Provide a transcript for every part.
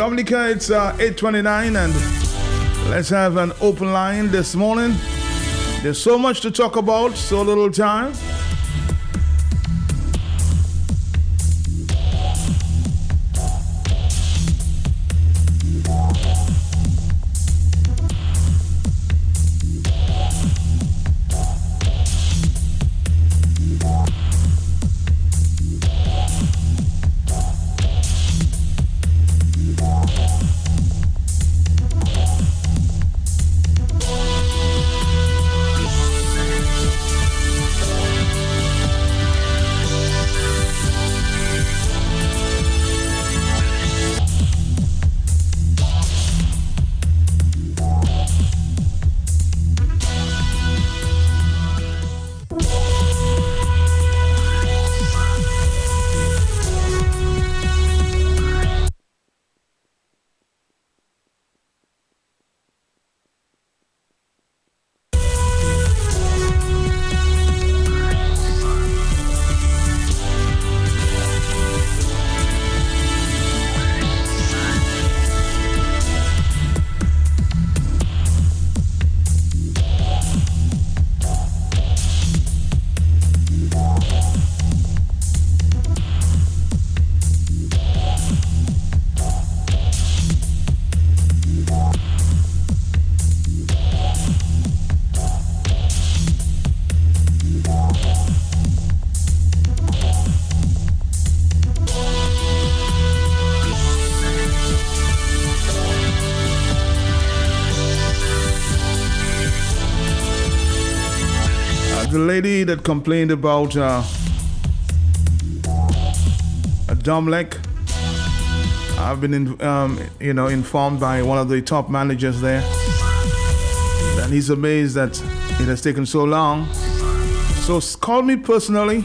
Dominica, it's 8:29 and let's have an open line this morning. There's so much to talk about, so little time. The lady that complained about Domlek, I've been informed by one of the top managers there that he's amazed that it has taken so long. So call me personally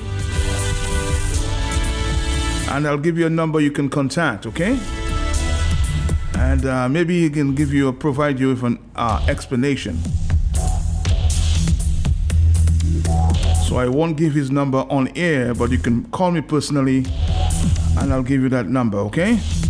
and I'll give you a number you can contact, okay? And maybe he can provide you with an explanation. So I won't give his number on air, but you can call me personally and I'll give you that number, okay?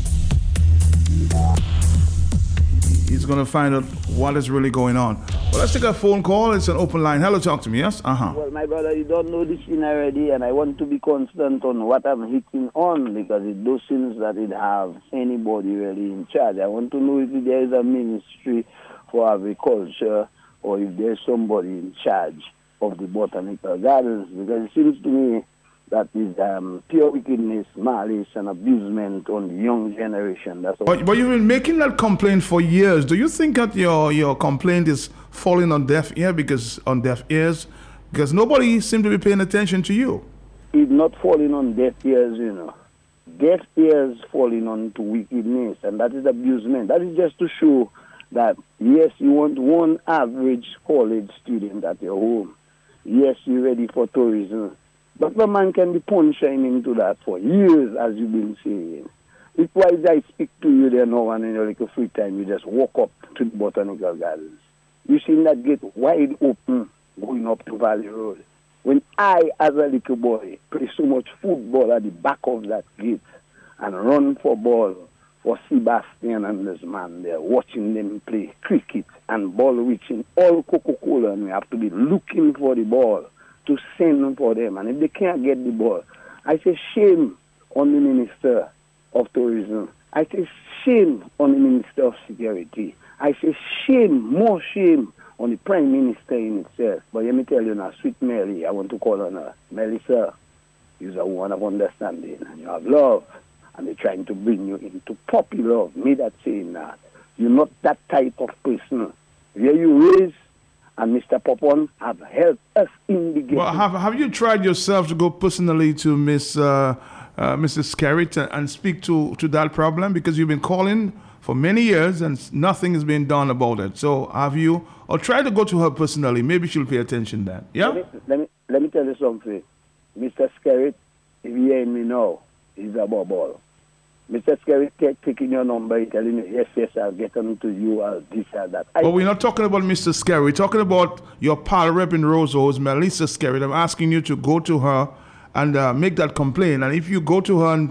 He's going to find out what is really going on. Well, let's take a phone call. It's an open line. Hello, talk to me, yes? Well, my brother, you don't know this thing already, and I want to be constant on what I'm hitting on because it does seem that it have anybody really in charge. I want to know if there is a ministry for agriculture or if there's somebody in charge of the botanical gardens, because it seems to me that is pure wickedness, malice, and abusement on the young generation. That's all. But you've been making that complaint for years. Do you think that your complaint is falling on deaf ears? Because nobody seems to be paying attention to you. It's not falling on deaf ears, Deaf ears falling on to wickedness, and that is abusement. That is just to show that, yes, you want one average college student at your home. Yes, you're ready for tourism. But the man can be punching into that for years, as you've been saying. It's why I speak to you there now and in your little free time, you just walk up to the botanical gardens. You see that gate wide open going up to Valley Road. When I, as a little boy, play so much football at the back of that gate and run for ball for Sebastian and this man there, watching them play cricket and ball reaching all Coca-Cola, and we have to be looking for the ball to send for them. And if they can't get the ball, I say shame on the Minister of Tourism. I say shame on the Minister of Security. I say shame, more shame on the Prime Minister in itself. But let me tell you now, sweet Mary, I want to call on her. Melissa, you're a woman of understanding and you have love. And they're trying to bring you into puppy love. Me that saying that. You're not that type of person. Where you raise and Mr. Popon have helped us in the game. Well, have you tried yourself to go personally to Mrs. Skerritt and speak to that problem? Because you've been calling for many years and nothing has been done about it. So have you, or try to go to her personally? Maybe she'll pay attention then. Yeah? Let me tell you something. Mr. Skerritt, if you hear me now, he's a ball. Mr. Skerritt taking your number, telling you, yes, I'll get on to you, I'll this or that. But we're not talking about Mr. Skerritt. We're talking about your pal rep in Roseau, Melissa Skerritt. I'm asking you to go to her and make that complaint. And if you go to her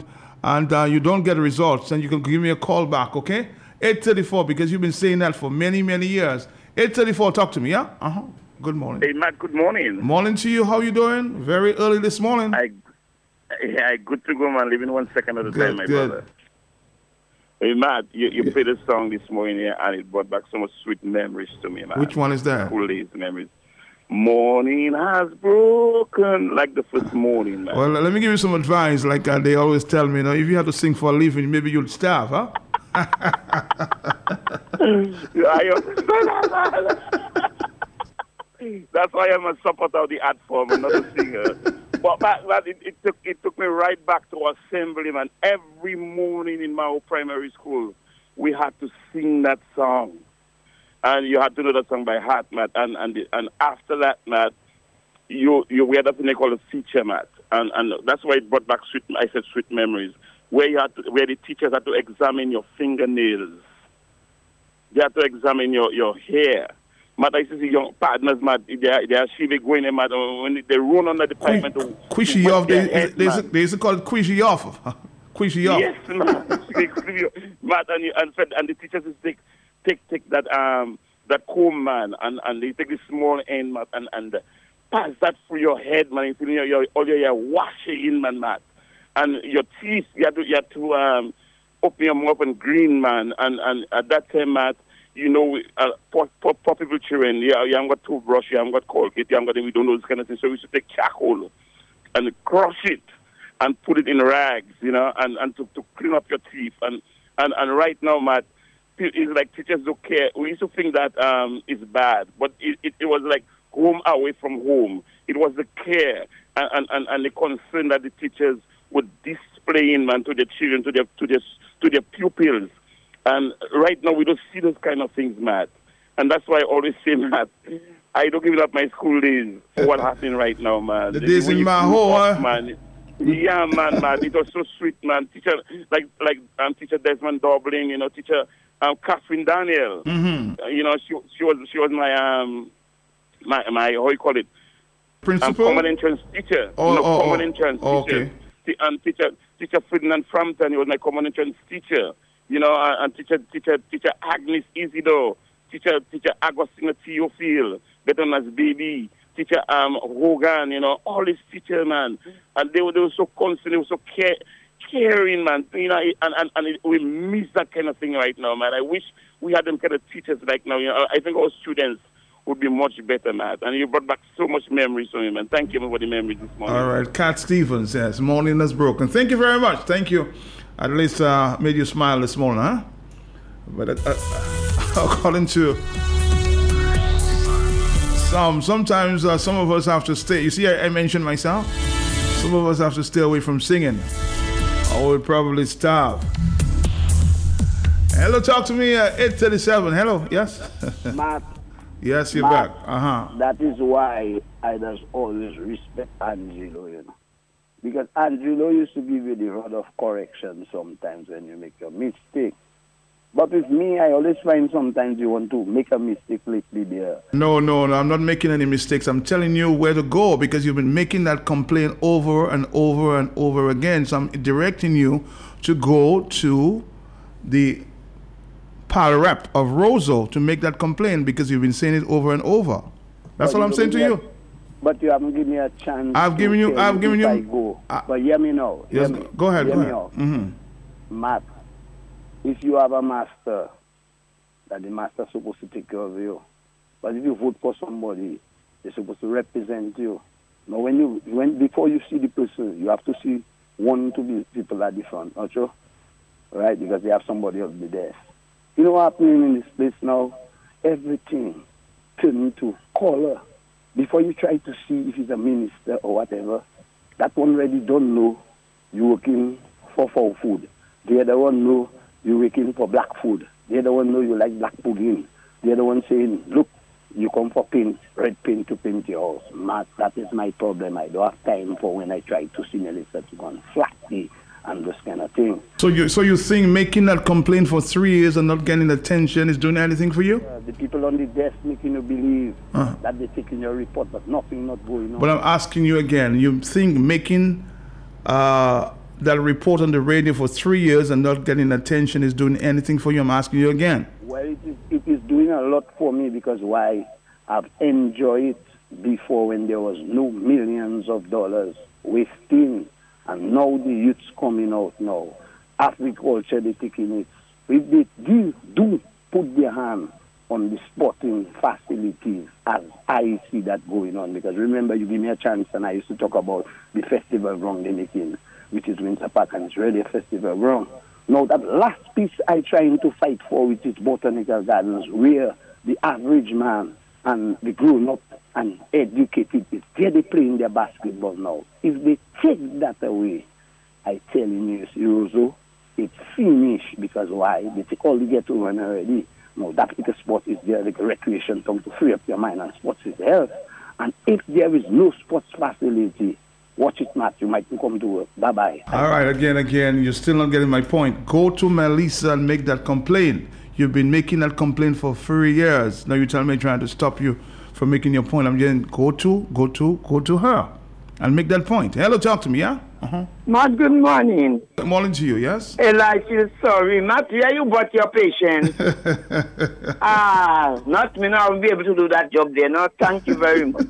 and you don't get results, then you can give me a call back, okay? 8:34, because you've been saying that for many, many years. 8:34, talk to me, yeah? Good morning. Hey, Matt, good morning. Morning to you. How you doing? Very early this morning. Good to go, man. Living 1 second at a time, my good. brother. Hey, Matt, you played a song this morning here, and it brought back so much sweet memories to me, man. Which one is that? School days memories. Morning has broken, like the first morning, man. Well, let me give you some advice. Like they always tell me, if you have to sing for a living, maybe you'll starve, huh? That's why I'm a supporter of the art form and not a singer. But it took me right back to assembly, man. Every morning in my old primary school, we had to sing that song. And you had to know that song by heart, Matt. And after that, Matt, we had a thing they call a feature, Matt. And that's why it brought back sweet memories. Where the teachers had to examine your fingernails. They had to examine your hair. Matt, I used to see young partners, Matt, they are actually going in, Matt, when they run on the department. Quishy off, they used to call it quishy off. Quishy off. Yes, Matt, and the teachers used to take that comb, man, and they take the small end, Matt, and pass that through your head, man. You feel all your hair wash it in, man, Matt. And your teeth, you had to open your mouth and green, man. And at that time, Matt, poor people children, you haven't got toothbrush, you haven't got Colgate, you haven't got, we don't know this kind of thing. So we used to take charcoal and crush it and put it in rags, and to clean up your teeth. And right now, Matt, it's like teachers don't care. We used to think that it's bad, but it was like home away from home. It was the care and the concern that the teachers would display in, man, to their children, to their pupils. And right now we don't see those kind of things, Matt. And that's why I always say, Matt, I don't give it up my school days for what happening right now, man. The days in my home, man. Yeah, man. It was so sweet, man. Teacher, like Teacher Desmond Dobling, Teacher Catherine Daniel. Mm-hmm. She was my how you call it? Principal? Common entrance teacher. Common entrance teacher. Okay. And teacher Ferdinand Frampton, he was my common entrance teacher. And teacher Agnes Isidore, teacher Agostina Theophile, better known as Baby, teacher Hogan, all these teachers, man. And they were so constant, they were so caring, man. And we miss that kind of thing right now, man. I wish we had them kind of teachers right now. I think our students would be much better, man. And you brought back so much memories for me, man. Thank you for the memories this morning. All right, Cat Stevens, yes, morning has broken. Thank you very much. Thank you. At least made you smile this morning, huh? But according to sometimes some of us have to stay. You see, I mentioned myself. Some of us have to stay away from singing, or we'll probably starve. Hello, talk to me at 8:37. Hello, yes? Matt. Yes, you're Matt, back. That is why I just always respect Angelo, Because Angelo used to give you the rod of correction sometimes when you make a mistake. But with me, I always find sometimes you want to make a mistake lately there. No, I'm not making any mistakes. I'm telling you where to go because you've been making that complaint over and over and over again. So I'm directing you to go to the Pal Rep of Roseau to make that complaint because you've been saying it over and over. That's all I'm saying to you. But you haven't given me a chance. I've given you. I go. But hear me now. Yes, go ahead. Mm-hmm. Matt, if you have a master, that the master's supposed to take care of you. But if you vote for somebody, they're supposed to represent you. Now, before you see the person, you have to see one to be people at the front, not true? Right? Because they have somebody else be there. You know what's happening in this place now? Everything turned into color. Before you try to see if he's a minister or whatever, that one already don't know you're working for food. The other one know you're working for black food. The other one know you like black pudding. The other one saying, look, you come for paint, red paint to paint your house. Matt, that is my problem. I don't have time for when I try to see Melissa to go and flatly and this kind of thing. So you think making that complaint for 3 years and not getting attention is doing anything for you? The people on the desk making you believe that they're taking your report, but nothing not going on. But I'm asking you again, you think making the that report on the radio for 3 years and not getting attention is doing anything for you? I'm asking you again. Well, it is doing a lot for me because why? I've enjoyed it before when there was no millions of dollars wasting, and now the youth's coming out now. Agriculture, they're taking it. If they do put their hand on the sporting facilities, as I see that going on, because remember, you give me a chance and I used to talk about the festival ground they're making, which is Winter Park, and it's really a festival ground. Now, that last piece I'm trying to fight for, which is Botanical Gardens, where the average man and the grown-up and educated is there they playing their basketball now. If they take that away, I tell you, Rosso, it's finished, because why? They take all the ghetto one already. No, that particular sport is there, like a recreation time to free up your mind, and sports is health. And if there is no sports facility, watch it not, you might come to work. Bye-bye. All right, again, you're still not getting my point. Go to Melissa and make that complaint. You've been making that complaint for 3 years. Now you tell me trying to stop you from making your point. I'm saying go to her and make that point. Hello, talk to me, yeah? Matt, good morning. Good morning to you, yes? I feel sorry. Matt, yeah, you brought your patient. Not me now. I'll be able to do that job there. No, thank you very much.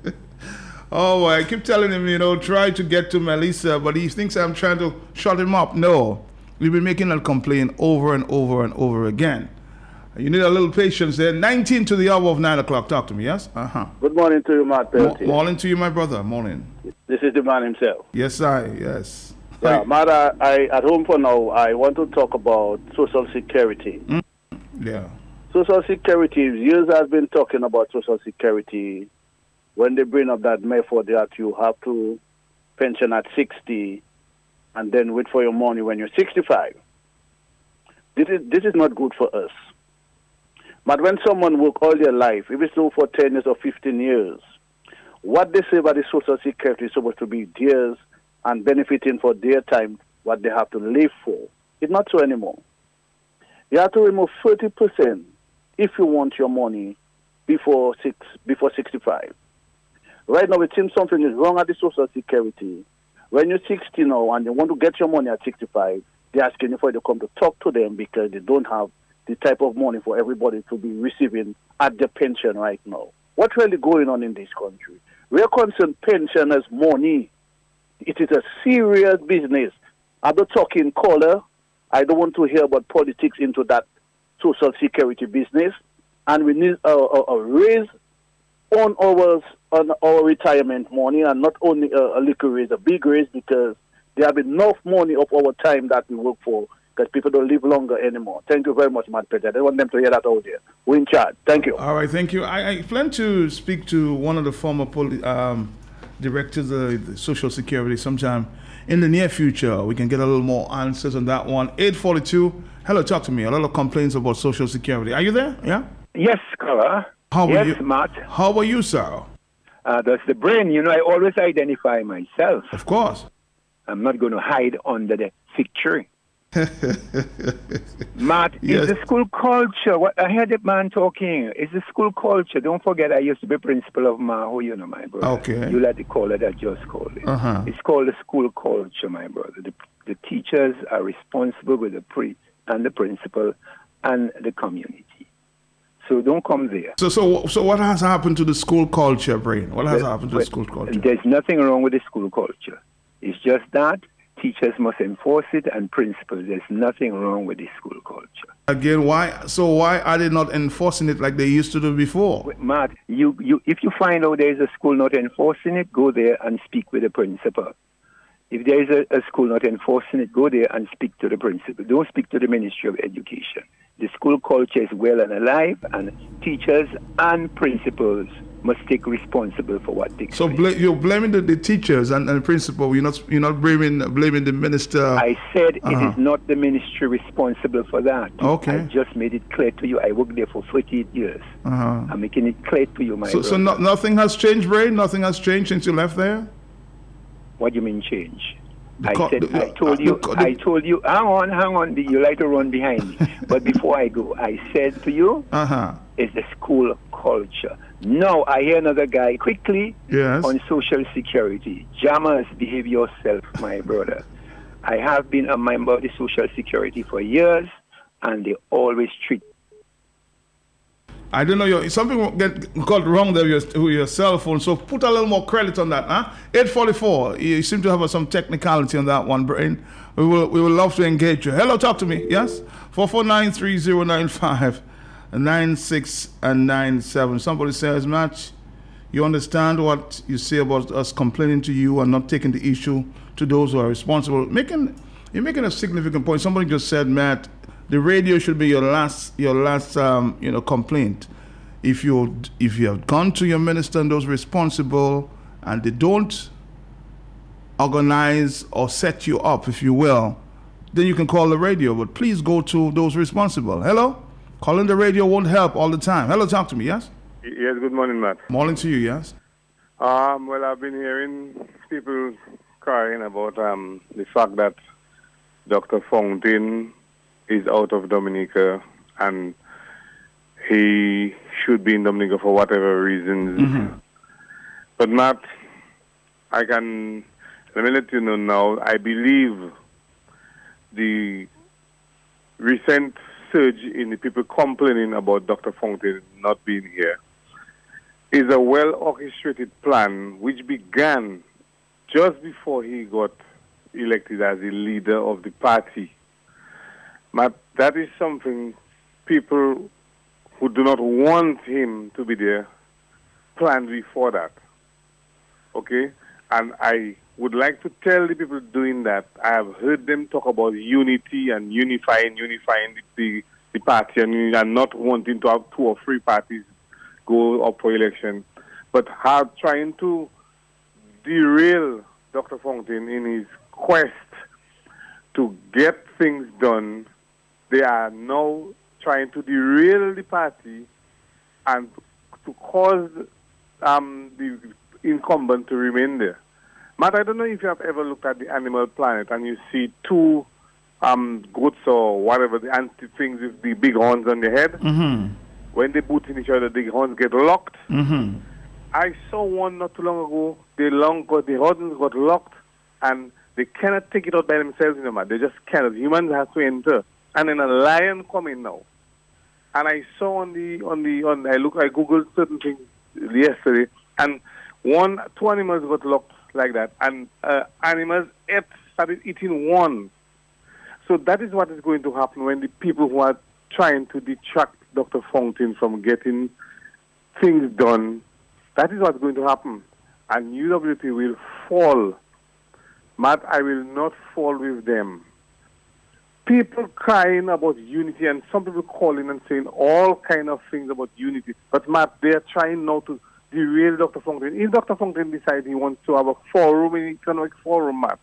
Oh, I keep telling him, try to get to Melissa, but he thinks I'm trying to shut him up. No, we've been making that complaint over and over and over again. You need a little patience there. 19 to the hour of 9 o'clock. Talk to me, yes? Good morning to you, Matt. Morning to you, my brother. Morning. This is the man himself. Yes. Yeah, Matt, I at home for now, I want to talk about Social Security. Yeah. Social Security, years I've been talking about Social Security. When they bring up that method that you have to pension at 60 and then wait for your money when you're 65. This is not good for us. But when someone work all their life, if it's so for 10 years or 15 years, what they say about the Social Security is supposed to be theirs and benefiting for their time, what they have to live for. It's not so anymore. You have to remove 30% if you want your money before 65. Right now, it seems something is wrong at the Social Security. When you're 60 now and you want to get your money at 65, they're asking you for you to come to talk to them because they don't have the type of money for everybody to be receiving at the pension right now. What's really going on in this country? We're concerned pension as money. It is a serious business. I'm not talking color. I don't want to hear about politics into that Social Security business. And we need a raise on our retirement money, and not only a little raise, a big raise, because there have enough money of our time that we work for, because people don't live longer anymore. Thank you very much, Matt Peter. I don't want them to hear that out there. We're in charge. Thank you. All right, thank you. I plan to speak to one of the former directors of the Social Security sometime in the near future. We can get a little more answers on that one. 842. Hello, talk to me. A lot of complaints about Social Security. Are you there? Yeah? Yes, caller. Yes, Matt. How are you, sir? That's the brain. I always identify myself. Of course. I'm not going to hide under the fig tree. Matt, Yes. It's the school culture. What I heard the man talking. It's the school culture. Don't forget, I used to be principal of Maho, my brother. Okay. You like to call it, I just called it. Uh-huh. It's called the school culture, my brother. The teachers are responsible with the priest and the principal and the community. So don't come there. So what has happened to the school culture, Brain? What has happened to the school culture? There's nothing wrong with the school culture. It's just that teachers must enforce it, and principals. There's nothing wrong with the school culture. Again, why are they not enforcing it like they used to do before? Matt, if you find out there's a school not enforcing it, go there and speak with the principal. If there is a school not enforcing it, go there and speak to the principal. Don't speak to the Ministry of Education. The school culture is well and alive, and teachers and principals must take responsible for what takes place. So you're blaming the teachers and the principal. You're not blaming the minister. I said it is not the ministry responsible for that. Okay. I just made it clear to you. I worked there for 48 years. I'm making it clear to you, my brother. So nothing has changed, Brain? Nothing has changed since you left there? What do you mean change? I told you, hang on, you like to run behind me. But before I go, I said to you, it's the school culture. Now I hear another guy quickly Yes. on Social Security. Jammers, behave yourself, my brother. I have been a member of the Social Security for years, and they always treat. I don't know, something got wrong there with your cell phone, so put a little more credit on that, huh? 844, you seem to have some technicality on that one, Brain. We will love to engage you. Hello, talk to me, yes? 4493095 96 and 97. Somebody says, Matt, you understand what you say about us complaining to you and not taking the issue to those who are responsible. You're making a significant point. Somebody just said, Matt, the radio should be your last complaint. If you have gone to your minister and those responsible and they don't organize or set you up, if you will, then you can call the radio. But please go to those responsible. Hello? Calling the radio won't help all the time. Hello, talk to me, yes? Yes, good morning, Matt. Morning to you, yes? Well, I've been hearing people crying about the fact that Dr. Fountain is out of Dominica and he should be in Dominica for whatever reasons. Mm-hmm. But Matt, let me let you know now, I believe the recent surge in the people complaining about Dr. Fountain not being here is a well-orchestrated plan which began just before he got elected as the leader of the party. But that is something people who do not want him to be there planned before that. Okay? And I would like to tell the people doing that, I have heard them talk about unity and unifying the party and not wanting to have 2 or 3 parties go up for election, but have trying to derail Dr. Fountain in his quest to get things done. They are now trying to derail the party and to cause the incumbent to remain there. Matt, I don't know if you have ever looked at the Animal Planet and you see 2 goats or whatever, the anti-things with the big horns on their head. Mm-hmm. When they boot in each other, the horns get locked. Mm-hmm. I saw one not too long ago. The horns got locked, and they cannot take it out by themselves, Matt. They just cannot. Humans have to enter. And then a lion coming now. And I saw I googled certain things yesterday, and 2 animals got locked like that, and animals started eating one. So that is what is going to happen when the people who are trying to detract Dr. Fountain from getting things done, that is what's going to happen. And UWP will fall. Matt, I will not fall with them. People crying about unity, and some people calling and saying all kind of things about unity. But Matt, they are trying now to derail Dr. Fountain. If Dr. Fountain decides he wants to have an economic forum, Matt,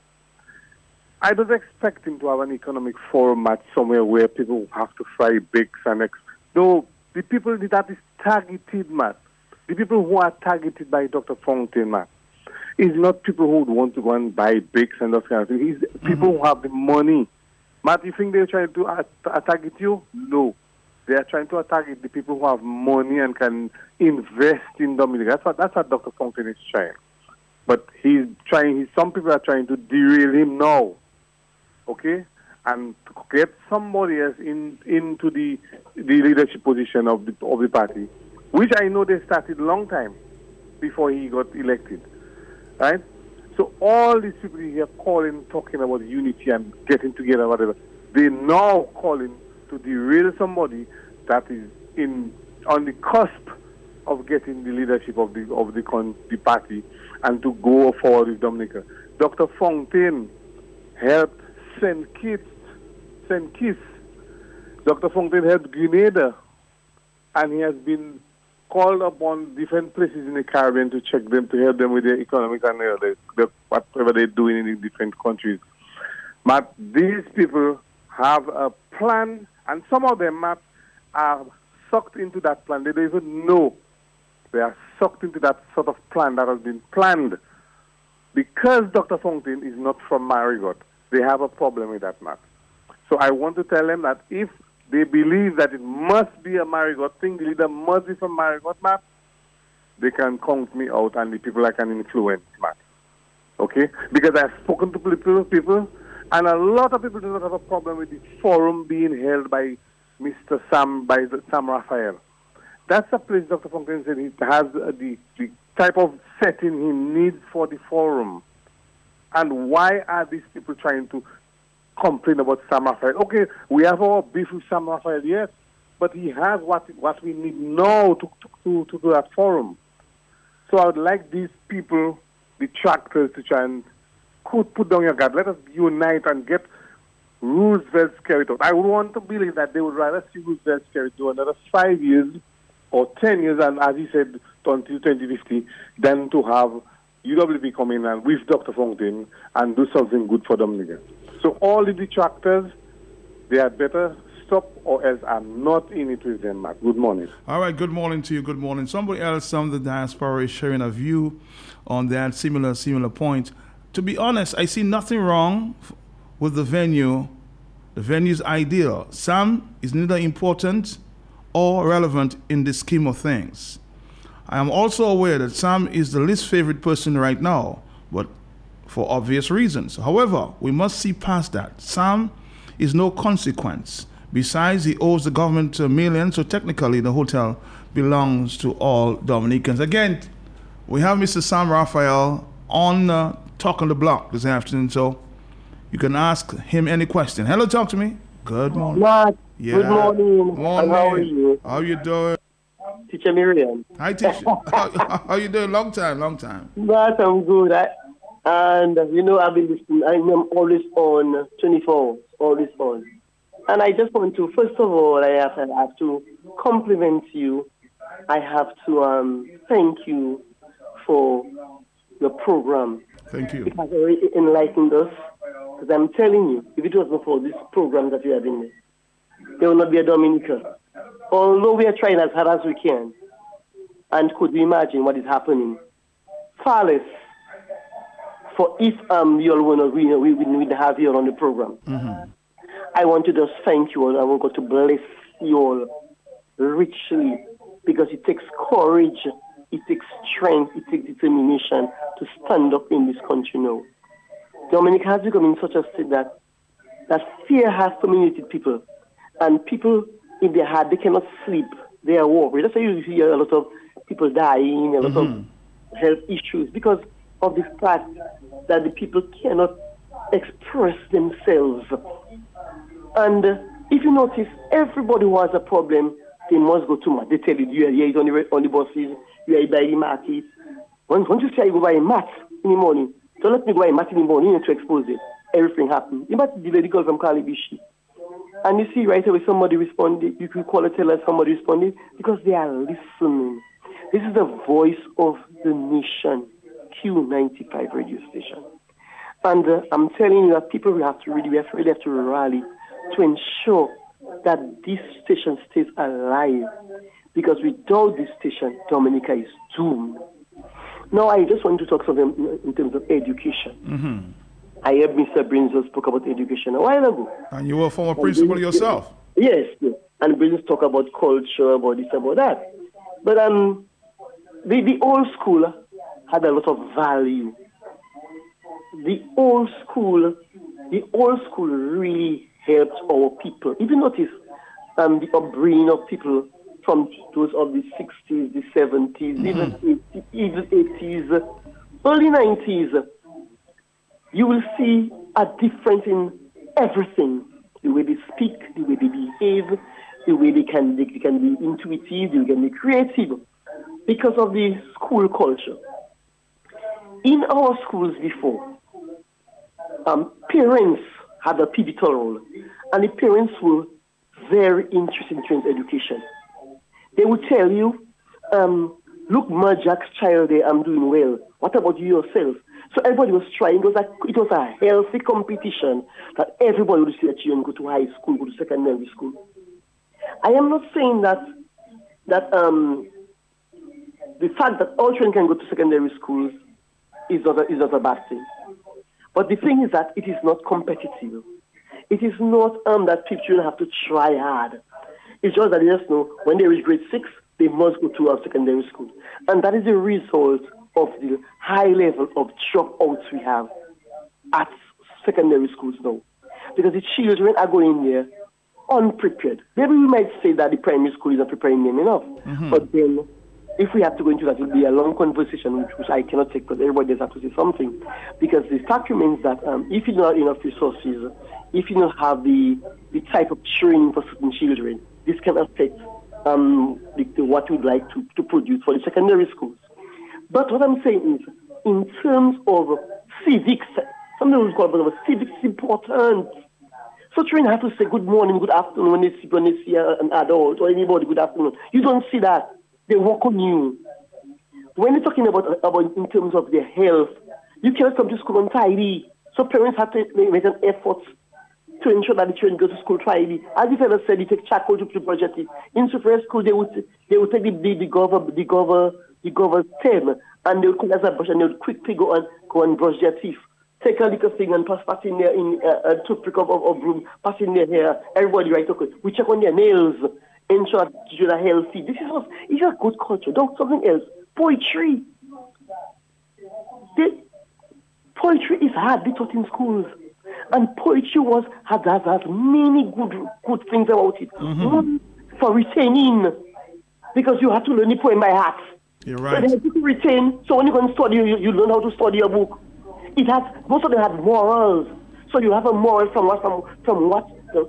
I don't expect him to have an economic forum, Matt, somewhere where people have to fry bakes and no, the people that is targeted, Matt, the people who are targeted by Dr. Fountain, Matt, is not people who would want to go and buy bakes and those kind of things. It's people who have the money. Matt, you think they're trying to target you? No. They are trying to target the people who have money and can invest in Dominica. That's what Dr. Fountain is trying. But some people are trying to derail him now. Okay? And to get somebody else into the leadership position of the party, which I know they started a long time before he got elected. Right? So all these people here talking about unity and getting together, whatever, they're now calling to derail somebody that is on the cusp of getting the leadership of the party and to go forward with Dominica. Dr. Fountain helped St. Kitts. Dr. Fountain helped Grenada, and he has been called upon different places in the Caribbean to check them, to help them with their economic and whatever they're doing in the different countries. But these people have a plan, and some of them are sucked into that plan. They don't even know. They are sucked into that sort of plan that has been planned. Because Dr. Fountain is not from Marigot, they have a problem with that, Matt. So I want to tell them that if they believe that it must be a Marigot thing, the leader must be from Marigot, Matt, they can count me out and the people I can influence, Matt. Okay? Because I've spoken to people And a lot of people do not have a problem with the forum being held by Sam Raphael. That's a place Dr. Fontaine said it has the type of setting he needs for the forum. And why are these people trying to complain about Sam Raphael? Okay, we have our beef with Sam Raphael, yes, but he has what we need now to do that forum. So I would like these people, the tractors, to try and put down your guard. Let us unite and get Roosevelt carried out. I would want to believe that they would rather see Roosevelt carried out another 5 years or 10 years, and as he said, until 2050, than to have UWP come in and with Dr. Fontaine and do something good for Dominica. So all the detractors, they had better stop, or else I'm not in it with them, Matt. Good morning. All right, good morning to you. Good morning. Somebody else from the diaspora is sharing a view on that similar point. To be honest, I see nothing wrong with the venue. The venue's ideal. Sam is neither important or relevant in the scheme of things. I am also aware that Sam is the least favorite person right now, but for obvious reasons. However, we must see past that. Sam is no consequence. Besides, he owes the government millions, so technically the hotel belongs to all Dominicans. Again, we have Mr. Sam Raphael on Talk on the Block this afternoon, so you can ask him any question. Hello, talk to me. Good morning. Matt, yeah. Good morning. Morning. And how are you? How you doing? Teacher Miriam. Hi, teacher. how you doing? Long time. Matt, I'm good. I've been listening. I'm always on 24, always on. And I just want to, first of all, I have to compliment you. I have to thank you for your program. Thank you. It has already enlightened us. Because I'm telling you, if it wasn't for this program that we have in there will not be a Dominica. Although we are trying as hard as we can. And could we imagine what is happening? Far less for if you all want to agree, we have you on the program. Mm-hmm. I want to just thank you all. I want God to bless you all richly, because it takes courage, it takes strength, it takes determination to stand up in this country now. Dominica has become in such a state that fear has permeated people, and people, in their heart, they cannot sleep. They are worried. That's why you hear a lot of people dying, a lot of health issues, because of the fact that the people cannot express themselves. And if you notice, everybody who has a problem, they must go to mat. They tell you, you are here on the buses, you are by the market. Once you say you go buy a mat in the morning, don't let me go buy a mat in the morning to expose it. Everything happens. You might be the girl from Calibishi. And you see right away somebody responded, you can call it, tell us somebody responded, because they are listening. This is the voice of the nation, Q95 radio station. And I'm telling you that people we really have to rally to ensure that this station stays alive. Because without this station, Dominica is doomed. Now, I just want to talk something in terms of education. Mm-hmm. I heard Mr. Brinzo spoke about education a while ago. And you were a former principal yourself. Yes. And Brinzo talk about culture, about this, about that. But the old school had a lot of value. The old school really helped our people. If you notice the upbringing of people from those of the 60s, the 70s, even 80s, early 90s, you will see a difference in everything. The way they speak, the way they behave, the way they can be intuitive, they can be creative, because of the school culture. In our schools before, parents had a pivotal role, and the parents were very interested in education. They would tell you, look, Ma Jack's child there, I'm doing well. What about you yourself? So everybody was trying. It was a healthy competition that everybody would see a children go to high school, go to secondary school. I am not saying that the fact that all children can go to secondary schools is not a bad thing. But the thing is that it is not competitive. It is not that children have to try hard. It's just that they just know when they reach grade 6, they must go to a secondary school. And that is the result of the high level of dropouts we have at secondary schools now. Because the children are going there unprepared. Maybe we might say that the primary school is not preparing them enough. But then, if we have to go into that, it will be a long conversation, which I cannot take because everybody does have to say something. Because the fact remains that if you don't have enough resources, if you don't have the type of training for certain children, this can affect what we'd like to produce for the secondary schools. But what I'm saying is, in terms of civics, something we call civics is important. So children have to say good morning, good afternoon when they see an adult or anybody, good afternoon. You don't see that. They work on you. When you're talking about in terms of their health, you cannot come to school untidy. So parents have to make an effort to ensure that the children go to school tidy. As the fellow said, you take charcoal to project it. In super school, they would take the cover stem and they would come as a brush and they would quickly go and brush their teeth. Take a little thing and pass in there in a toothpick of broom, pass in their hair. Everybody right, okay. We check on their nails, ensure that children are healthy. This is a good culture. Don't something else. Poetry. Poetry is hardly taught in schools. And poetry has many good things about it. One, for retaining, because you have to learn the poem by heart. You're right. So they have to retain. So when you go and study, you learn how to study a book. Most of them have morals. So you have a moral from what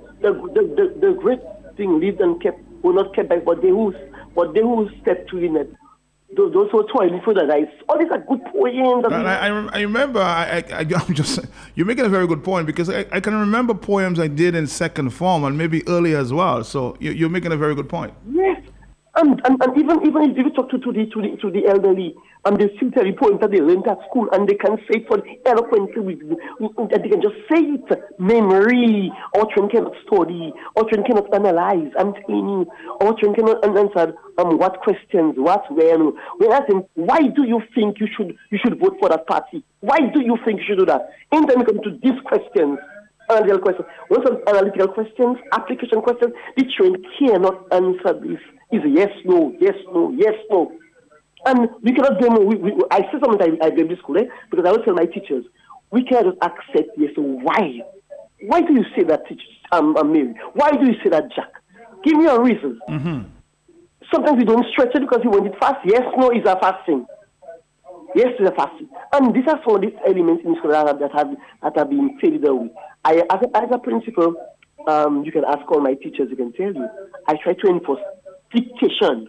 the great thing lived and kept, were not kept back, but they who stepped to in it. Those who are toiling for the rice. All these are good poems. I remember, I'm just, you're making a very good point because I can remember poems I did in second form and maybe earlier as well. So you're making a very good point. Yes. And even if you talk to the elderly, and they still tell you poems that they learned at school, and they can say it for eloquently, that they can just say it. Memory, or children cannot study, or children cannot analyze. I'm telling you, or children cannot answer what questions, what when. When I think, why do you think you should vote for that party? Why do you think you should do that? And then we come to these questions. Analytical questions. When some analytical questions, application questions, the children cannot answer this. Is yes, no, yes, no, yes, no. And we cannot blame I say something I blame this school, because I always tell my teachers, we cannot accept yes, so why? Why do you say that, teacher, Mary? Why do you say that, Jack? Give me a reason. Sometimes we don't stretch it because we want it fast. Yes, no is a fasting. Yes, is a fasting. And these are some of these elements in school that have been faded away. As a principal, you can ask all my teachers, they can tell you, I try to enforce dictation.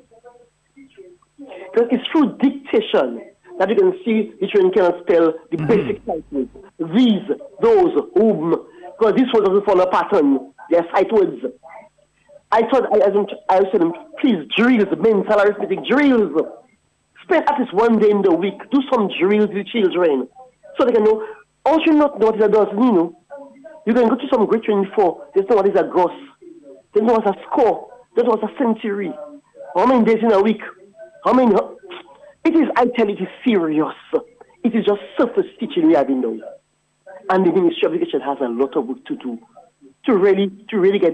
Because it's through dictation that you can see the children cannot spell the basic titles. These, those, whom. Because this one doesn't follow a pattern. They are sight words. I said them, please, drills, mental arithmetic drills. Spend at least one day in the week. Do some drills with the children. So they can know. Also not know what is a dozen, you know. You can go to some grade 24. They know what is a gross. They know what's a score. They know what's a century. How many days in a week? How many? It is, I tell you, it is serious. It is just surface teaching we have been doing. And the Ministry of Education has a lot of work to do to really get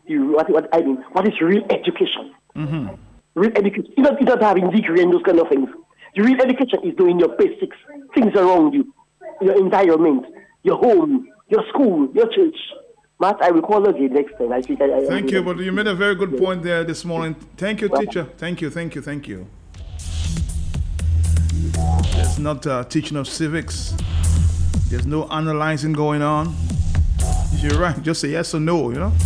what is real education. Real education. It's not having degree and those kind of things. The real education is doing your basics, things around you, your environment, your home, your school, your church. Matt, I will call again next time. I think Thank you, but you made a very good point there this morning. Thank you, teacher. Thank you. There's not teaching of civics. There's no analyzing going on. If you're right, just say yes or no, you know?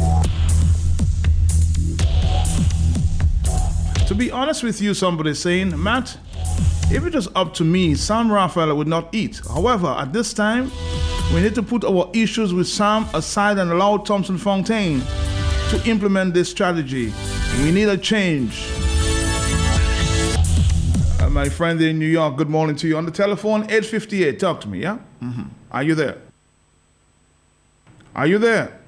To be honest with you, somebody's saying, Matt, if it was up to me, Sam Raphael would not eat. However, at this time, we need to put our issues with Sam aside and allow Thompson Fontaine to implement this strategy. We need a change. My friend in New York, good morning to you. On the telephone, 858. Talk to me, yeah? Are you there? Are you there?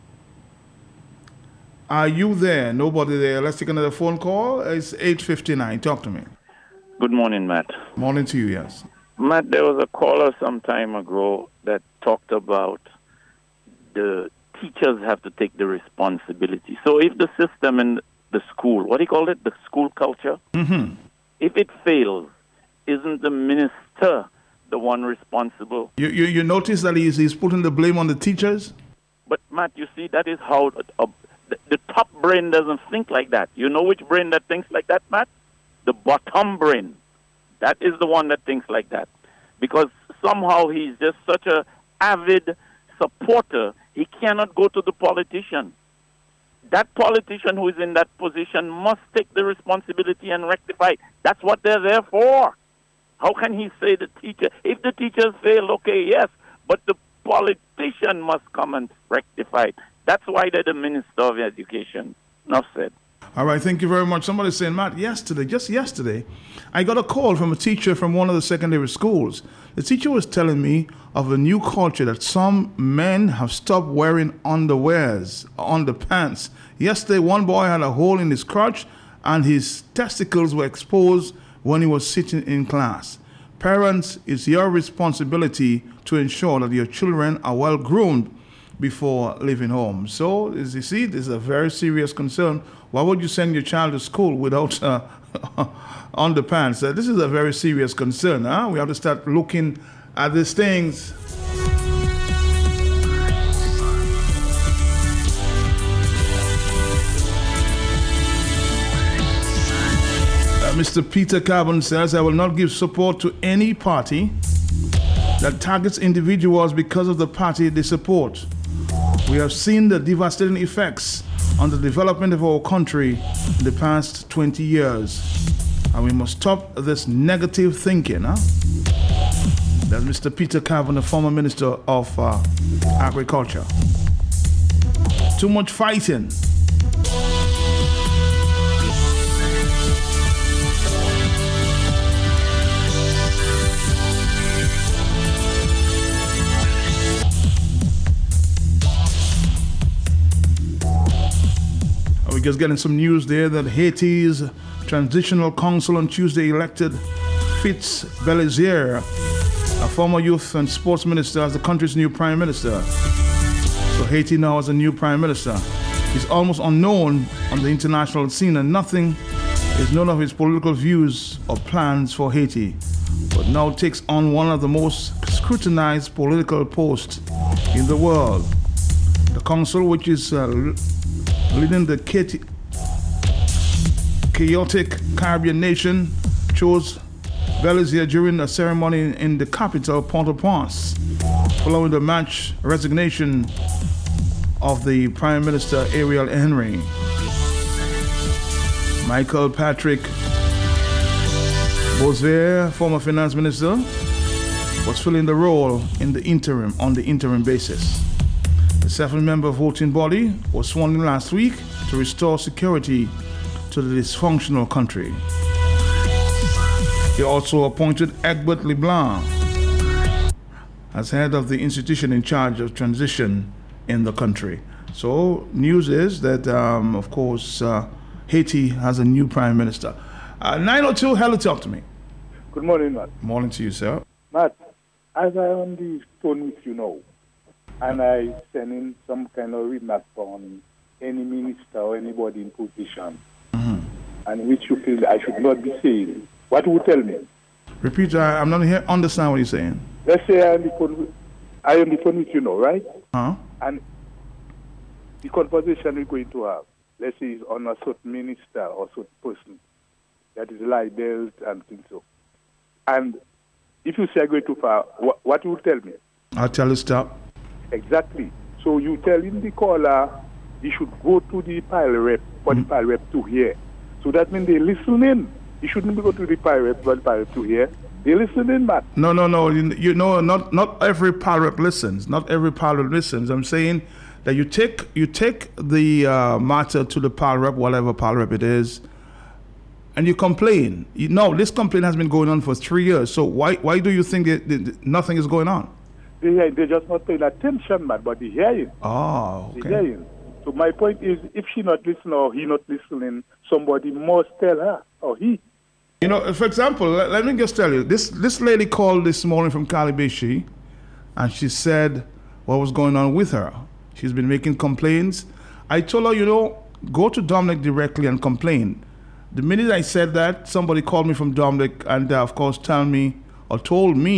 Are you there? Nobody there. Let's take another phone call. It's 859. Talk to me. Good morning, Matt. Morning to you, yes. Matt, there was a caller some time ago that talked about the teachers have to take the responsibility. So if the system in the school, what do you call it, the school culture, if it fails, isn't the minister the one responsible. You notice that he's putting the blame on the teachers? But, Matt, you see, that is how the top brain doesn't think like that. You know which brain that thinks like that, Matt? The bottom brain. That is the one that thinks like that. Because somehow he's just such a avid supporter, he cannot go to the politician. That politician who is in that position must take the responsibility and rectify. That's what they're there for. How can he say the teacher? If the teachers fail, okay, yes, but the politician must come and rectify it. That's why they're the Minister of Education. Enough said. All right, thank you very much. Somebody's saying, Matt, just yesterday, I got a call from a teacher from one of the secondary schools. The teacher was telling me of a new culture that some men have stopped wearing underpants. Yesterday, one boy had a hole in his crotch and his testicles were exposed when he was sitting in class. Parents, it's your responsibility to ensure that your children are well groomed before leaving home. So, as you see, this is a very serious concern. Why would you send your child to school without underpants? This is a very serious concern. Huh? We have to start looking at these things. Mr. Peter Carbon says, I will not give support to any party that targets individuals because of the party they support. We have seen the devastating effects on the development of our country in the past 20 years. And we must stop this negative thinking. Huh? That's Mr. Peter Carbon, the former Minister of Agriculture. Too much fighting. We're just getting some news there that Haiti's Transitional Council on Tuesday elected Fitz Belizier, a former youth and sports minister, as the country's new prime minister. So Haiti now has a new prime minister. He's almost unknown on the international scene and nothing is known of his political views or plans for Haiti, but now takes on one of the most scrutinized political posts in the world. The council, which is leading the chaotic Caribbean nation, chose Belizier during a ceremony in the capital, Port-au-Prince, following the March resignation of the Prime Minister Ariel Henry. Michael Patrick Bosvere, former finance minister, was filling the role on the interim basis. The 7-member voting body was sworn in last week to restore security to the dysfunctional country. He also appointed Egbert Leblanc as head of the institution in charge of transition in the country. So, news is that, of course, Haiti has a new prime minister. 902, hello, talk to me. Good morning, Matt. Morning to you, sir. Matt, as I am on the phone with you now, and I send in some kind of remark on any minister or anybody in position, and which you feel I should not be saying, what would you tell me? Repeat, I'm not here. Understand what you're saying. Let's say I am on the phone with you now, right? And the conversation we're going to have, let's say, is on a certain minister or certain person that is libeled and things so. And if you say I go too far, what you tell me? I'll tell you stop. Exactly. So you telling the caller he should go to the pile rep for the pile rep to hear. So that means they listen in. He shouldn't go to the pile rep for the pile rep to hear. They listen in, Matt. No. You know, not every pile rep listens. Not every pile rep listens. I'm saying that you take the matter to the pile rep, whatever pile rep it is, and you complain. This complaint has been going on for 3 years. So why do you think that nothing is going on? They're just not paying attention, man, but they're hearing. Oh, okay. They're hearing. So my point is, if she not listening or he not listening, somebody must tell her or he. You know, for example, let me just tell you, this lady called this morning from Calibishi, and she said what was going on with her. She's been making complaints. I told her, go to Dominic directly and complain. The minute I said that, somebody called me from Dominic and, of course, told me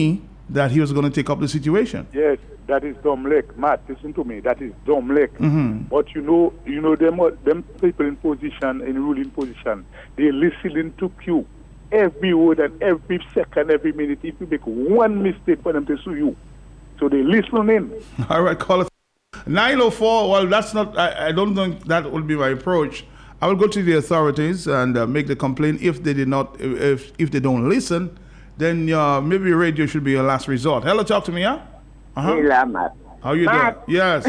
that he was going to take up the situation. Yes, that is dumb lick. Matt, listen to me. That is dumb lick. But you know them people in position, in ruling position, they listening to you every word and every second, every minute. If you make one mistake for them to sue you, so they listening. All right, call it 904. Well, that's not. I don't think that will be my approach. I will go to the authorities and make the complaint. If they did not, if they don't listen, then maybe radio should be your last resort. Hello, talk to me, yeah? Hey, Matt. How you doing? Yes.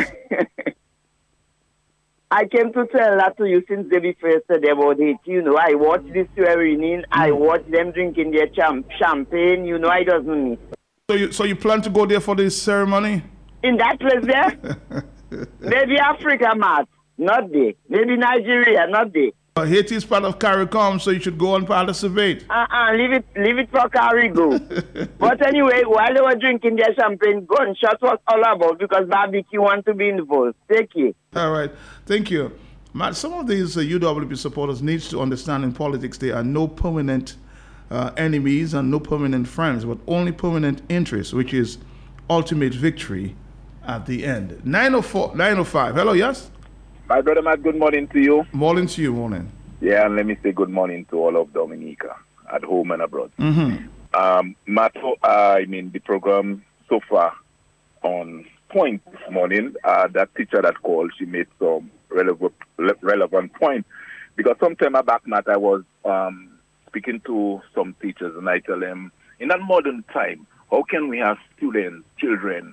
I came to tell that to you since the first day about it. You know, I watched this evening. I watched them drinking their champagne. You know, I doesn't miss. So you plan to go there for this ceremony? In that place there? Maybe Africa, Matt. Not there. Maybe Nigeria, not there. Haiti is part of CARICOM, so you should go and participate. Leave it for CARICOM. But anyway, while they were drinking their champagne, gunshots was all about because barbecue want to be involved. Take it. All right. Thank you. Matt, some of these UWP supporters need to understand in politics there are no permanent enemies and no permanent friends, but only permanent interests, which is ultimate victory at the end. 905. Hello, yes? My brother Matt, good morning to you. Morning to you, morning. Yeah, and let me say good morning to all of Dominica at home and abroad. Matt, the program so far on point this morning, that teacher that called, she made some relevant point. Because some time back, Matt, I was speaking to some teachers and I tell them, in that modern time, how can we have students, children,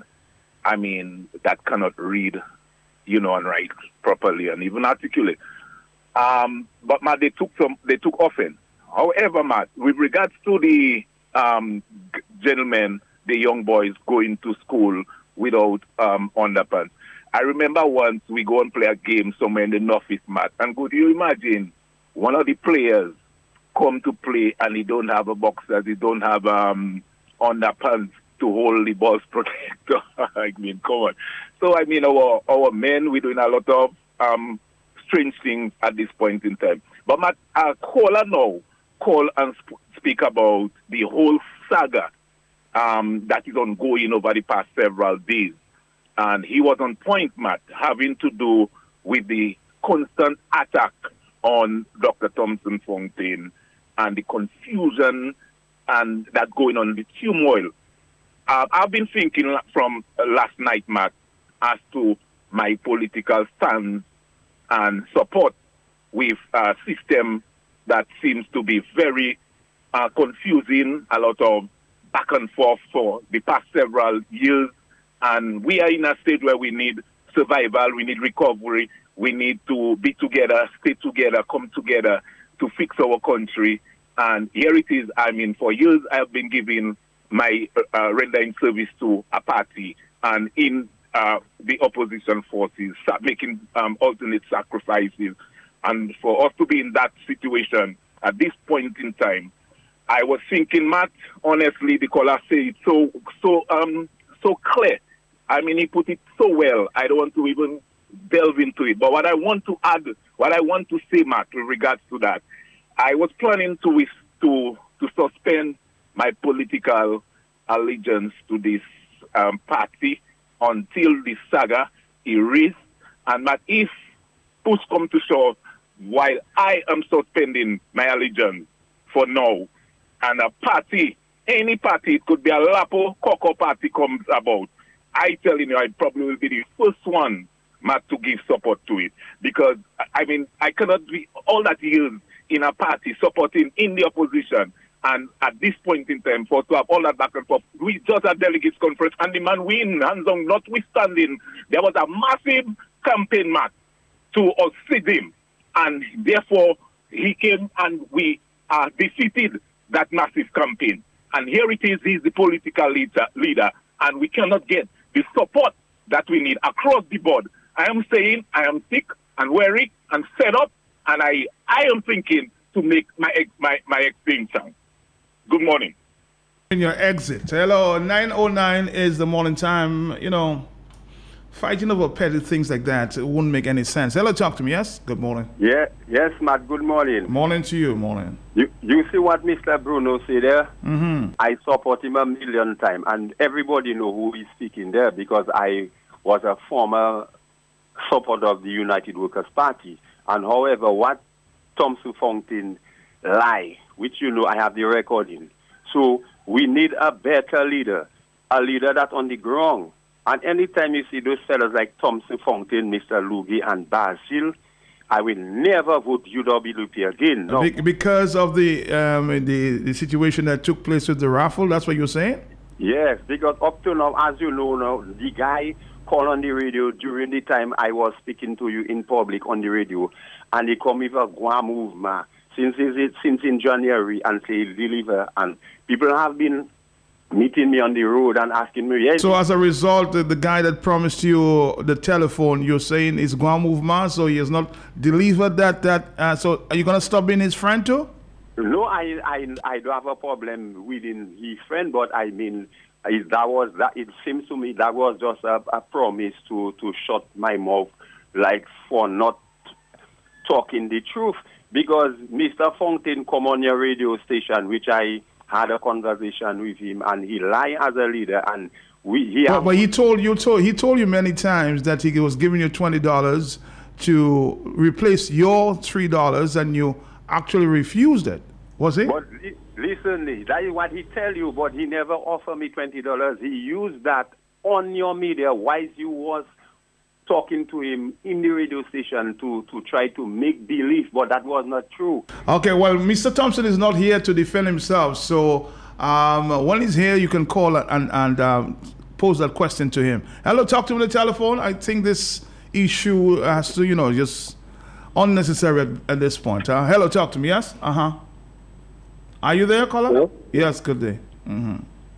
that cannot read, and write properly and even articulate. But Matt, they took offense. However, Matt, with regards to the gentlemen, the young boys going to school without underpants, I remember once we go and play a game somewhere in the northeast, Matt, and could you imagine one of the players come to play and he don't have a boxer, he don't have underpants to hold the ball's protector. Come on. So, our men, we're doing a lot of strange things at this point in time. But Matt, caller now call and speak about the whole saga that is ongoing over the past several days. And he was on point, Matt, having to do with the constant attack on Dr. Thompson Fontaine and the confusion and that going on, the turmoil. I've been thinking from last night, Matt, as to my political stance and support with a system that seems to be very confusing, a lot of back and forth for the past several years. And we are in a state where we need survival, we need recovery, we need to be together, stay together, come together to fix our country. And here it is. For years I've been giving my rendering service to a party, and in the opposition forces, making alternate sacrifices. And for us to be in that situation at this point in time, I was thinking, Matt, honestly, the caller said it so clear. He put it so well. I don't want to even delve into it. But what I want to add, what I want to say, Matt, with regards to that, I was planning to suspend my political allegiance to this party until this saga erased. And that if push come to shove, while I am suspending my allegiance for now, and a party, any party, it could be a Lapo Coco party comes about, I tell you, I probably will be the first one, Matt, to give support to it. Because, I cannot be all that years in a party supporting in the opposition. And at this point in time, for to have all that back and forth, we just had delegates conference, and the man win, hands on, notwithstanding, there was a massive campaign, Matt, to unseat him. And therefore, he came and we defeated that massive campaign. And here it is, he's the political leader, and we cannot get the support that we need across the board. I am saying I am sick and weary and fed up, and I am thinking to make my extinction. Good morning. In your exit. Hello, 9:09 is the morning time. fighting over petty things like that, it wouldn't make any sense. Hello, talk to me. Yes? Good morning. Yeah, yes, Matt, good morning. Morning to you. Morning. You see what Mr. Bruno said there? Mm-hmm. I support him a million times, and everybody know who he's speaking there because I was a former supporter of the United Workers' Party. And however, what Thompson Fountain lie, which I have the recording. So we need a better leader, a leader that's on the ground. And anytime you see those fellows like Thompson Fountain, Mr. Lugie, and Basil, I will never vote UWP again. No. Because of the situation that took place with the raffle, that's what you're saying? Yes, because up to now, as you know now, the guy called on the radio during the time I was speaking to you in public on the radio, and he come with a Guam movement since in January and say deliver, and people have been meeting me on the road and asking me. Yes. So as a result, the guy that promised you the telephone, you're saying is Guam movement, so he has not delivered that. So are you gonna stop being his friend too? No, I don't have a problem with his friend, but I mean, it seems to me that was just a promise to shut my mouth, like for not talking the truth. Because Mr. Fountain come on your radio station, which I had a conversation with him, and he lied as a leader, and but he told you many times that he was giving you $20 to replace your $3, and you actually refused it. Was it? But listen, that is what he tell you, but he never offered me $20. He used that on your media while you was talking to him in the radio station to try to make believe, but that was not true. Okay, well, Mr. Thompson is not here to defend himself, so when he's here, you can call and pose that question to him. Hello, talk to him on the telephone. I think this issue has to, just unnecessary at this point. Hello, talk to me, yes? Are you there, caller? Hello? Yes, good day. Mm-hmm.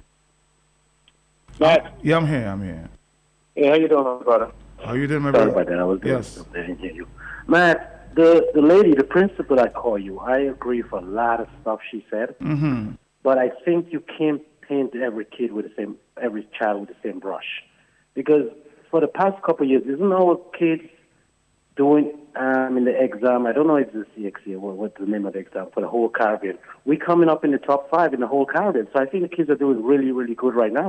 Matt? Yeah, I'm here. Hey, how you doing, brother? How you doing, my Sorry brother? about that. I was doing yes. something. I didn't hear you. Matt, the lady, the principal I call you, I agree with a lot of stuff she said. Mm-hmm. But I think you can't paint every child with the same brush. Because for the past couple of years, isn't our kids doing in the exam, I don't know if it's the CXC or what's the name of the exam, for the whole Caribbean. We're coming up in the top 5 in the whole Caribbean. So I think the kids are doing really, really good right now.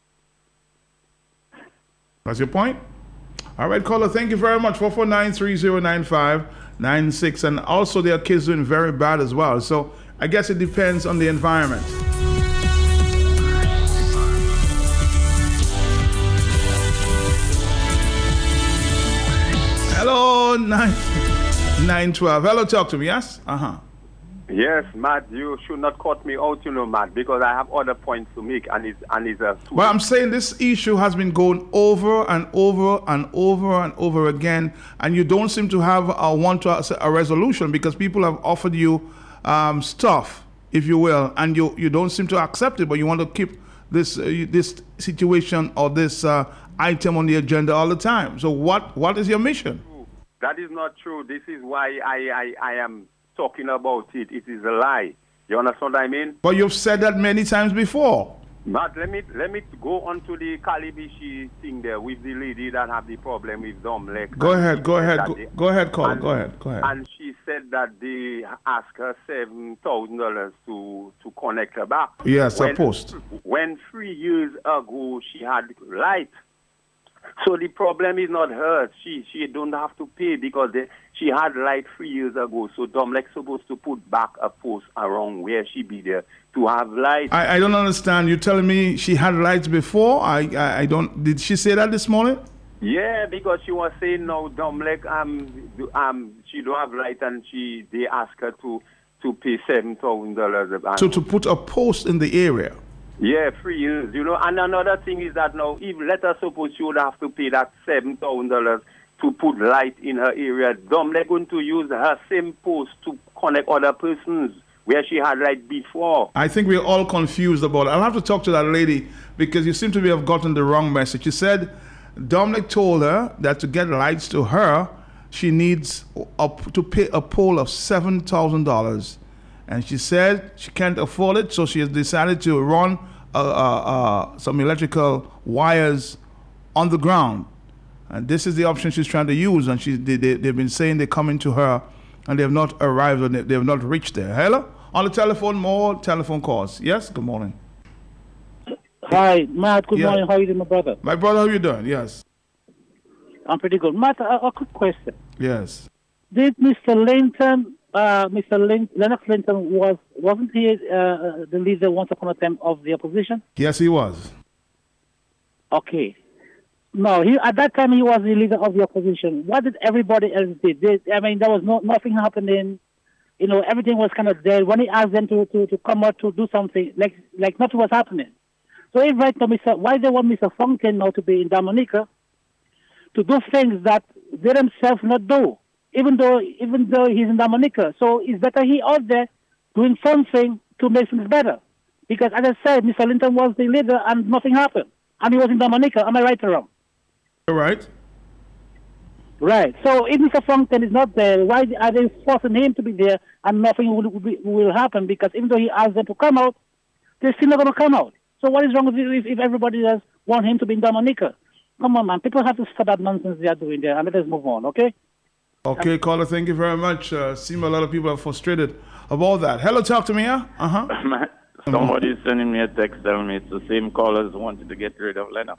That's your point? All right, caller, thank you very much. 449-3095-96. And also, there are kids doing very bad as well. So I guess it depends on the environment. Hello, 912. Hello, talk to me, yes? Yes, Matt, you should not cut me out, Matt, because I have other points to make, and it's well, I'm saying this issue has been going over and over and over and over again, and you don't seem to have a resolution because people have offered you stuff, if you will, and you don't seem to accept it, but you want to keep this situation or this item on the agenda all the time. So what is your mission? That is not true. This is why I am talking about it. It is a lie. You understand what I mean? But you've said that many times before. But let me go on to the Kalibishi thing there with the lady that have the problem with Domlek. Go ahead, caller. Go ahead. And she said that they asked her $7,000 to connect her back. Yes, a post. When 3 years ago she had light. So the problem is not her. She don't have to pay because she had light 3 years ago. So Domlek supposed to put back a post around where she be there to have light. I don't understand. You're telling me she had lights before? I don't. Did she say that this morning? Yeah, because she was saying no, Domlek she don't have light, and they asked her to pay $7,000. So to put a post in the area. Yeah, 3 years, And another thing is that now, if let us suppose she would have to pay that $7,000 to put light in her area, they're going to use her same post to connect other persons where she had light before. I think we're all confused about it. I'll have to talk to that lady because you seem to have gotten the wrong message. She said Domlek told her that to get lights to her, she needs to pay a pole of $7,000. And she said she can't afford it, so she has decided to run some electrical wires on the ground. And this is the option she's trying to use. And they've been saying they're coming to her and they have not arrived or they have not reached there. Hello? On the telephone, more telephone calls. Yes, good morning. Hi, Matt. Good morning. How are you doing, my brother? My brother, how are you doing? Yes. I'm pretty good. Matt, a quick question. Yes. Did Mr. Linton, Lennox Linton, wasn't he the leader once upon a time of the opposition? Yes, he was. Okay. No, at that time he was the leader of the opposition. What did everybody else do? There was nothing happening. Everything was kind of dead. When he asked them to come out to do something, like nothing was happening. So if right now, why they want Mr. Fontaine now to be in Dominica to do things that they themselves not do, even though he's in Dominica. So it's better he out there doing something to make things better. Because as I said, Mr. Linton was the leader and nothing happened. And he was in Dominica. Am I right or wrong? You're right. Right. So if Mr. Fontaine is not there, why are they forcing him to be there and nothing will happen? Because even though he asked them to come out, they're still not going to come out. So what is wrong with it if everybody does want him to be in Dominica? Come on, man. People have to stop that nonsense they are doing there and let us move on, okay? Okay, caller, thank you very much. Seems a lot of people are frustrated about that. Hello, talk to me, yeah? Uh-huh. Somebody's sending me a text telling me it's the same callers who wanted to get rid of Lennox.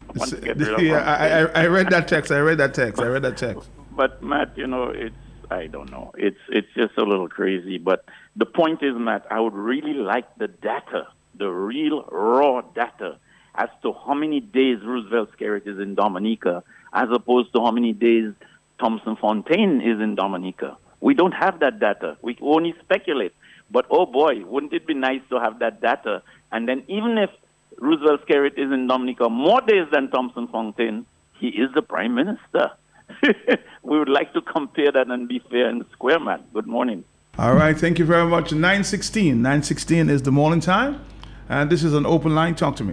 I read that text. But Matt, I don't know. It's just a little crazy. But the point is, Matt, I would really like the data, the real raw data, as to how many days Roosevelt Skerritt is in Dominica, as opposed to how many days Thompson Fontaine is in Dominica. We don't have that data. We only speculate. But oh boy, wouldn't it be nice to have that data? And then even if Roosevelt Skerritt is in Dominica more days than Thompson Fontaine, he is the prime minister. We would like to compare that and be fair and square, man. Good morning. All right, thank you very much. 9:16 is the morning time, and this is an open line. Talk to me.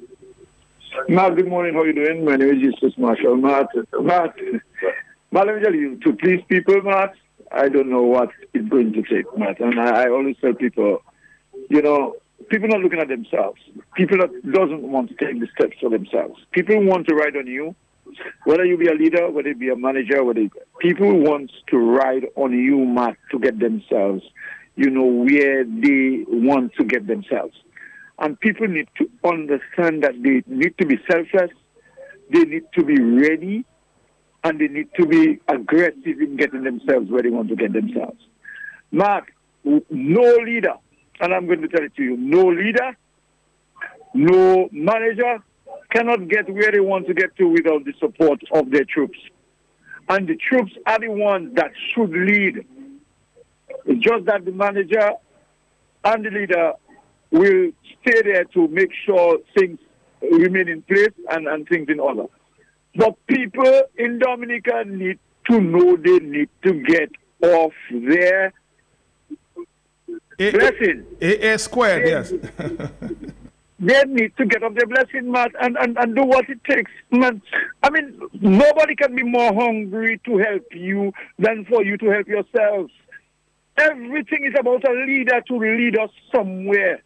Matt, good morning. How are you doing? My name is Justus Marshall. Matt, let me tell you, to please people, Matt, I don't know what it's going to take, Matt. And I always tell people, people not looking at themselves. People that doesn't want to take the steps for themselves. People want to ride on you, whether you be a leader, whether you be a manager, people want to ride on you, Matt, to get themselves, where they want to get themselves. And people need to understand that they need to be selfless, they need to be ready, and they need to be aggressive in getting themselves where they want to get themselves. Matt, no leader, and I'm going to tell it to you, no leader, no manager cannot get where they want to get to without the support of their troops. And the troops are the ones that should lead. It's just that the manager and the leader will stay there to make sure things remain in place and things in order. But people in Dominica need to know they need to get off their blessing. A squared, yes. They need to get off their blessing, Matt, and do what it takes, man. I mean, nobody can be more hungry to help you than for you to help yourselves. Everything is about a leader to lead us somewhere.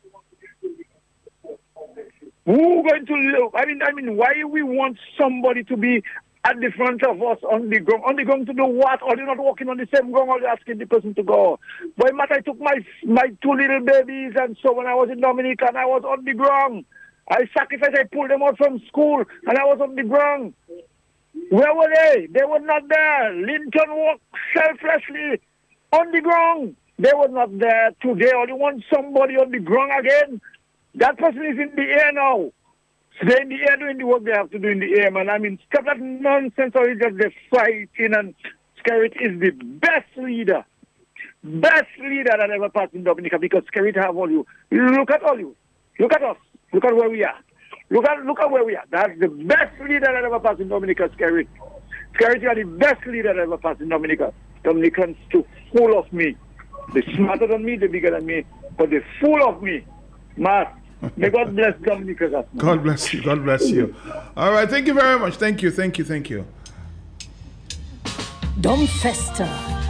Who going to live? I mean, why we want somebody to be at the front of us on the ground? On the ground to do what? Or they're not walking on the same ground, or they're asking the person to go. Boy, Matt, I took my two little babies, and so when I was in Dominica, and I was on the ground. I sacrificed, I pulled them out from school, and I was on the ground. Where were they? They were not there. Linton walked selflessly on the ground. They were not there. Today, only want somebody on the ground again. That person is in the air now. So they're in the air doing the work they have to do in the air, man. I mean, stop that nonsense or just the fighting. And Skerritt is the best leader that ever passed in Dominica, because Skerritt have all you. Look at all you. Look at us. Look at where we are. Look at where we are. That's the best leader that ever passed in Dominica, Skerritt. Skerritt is the best leader that ever passed in Dominica. Dominicans too full of me. They're smarter than me, they're bigger than me, but they're full of me. Matt, may God bless Dominica. God bless you. God bless you. All right, thank you very much. Thank you. Domfesta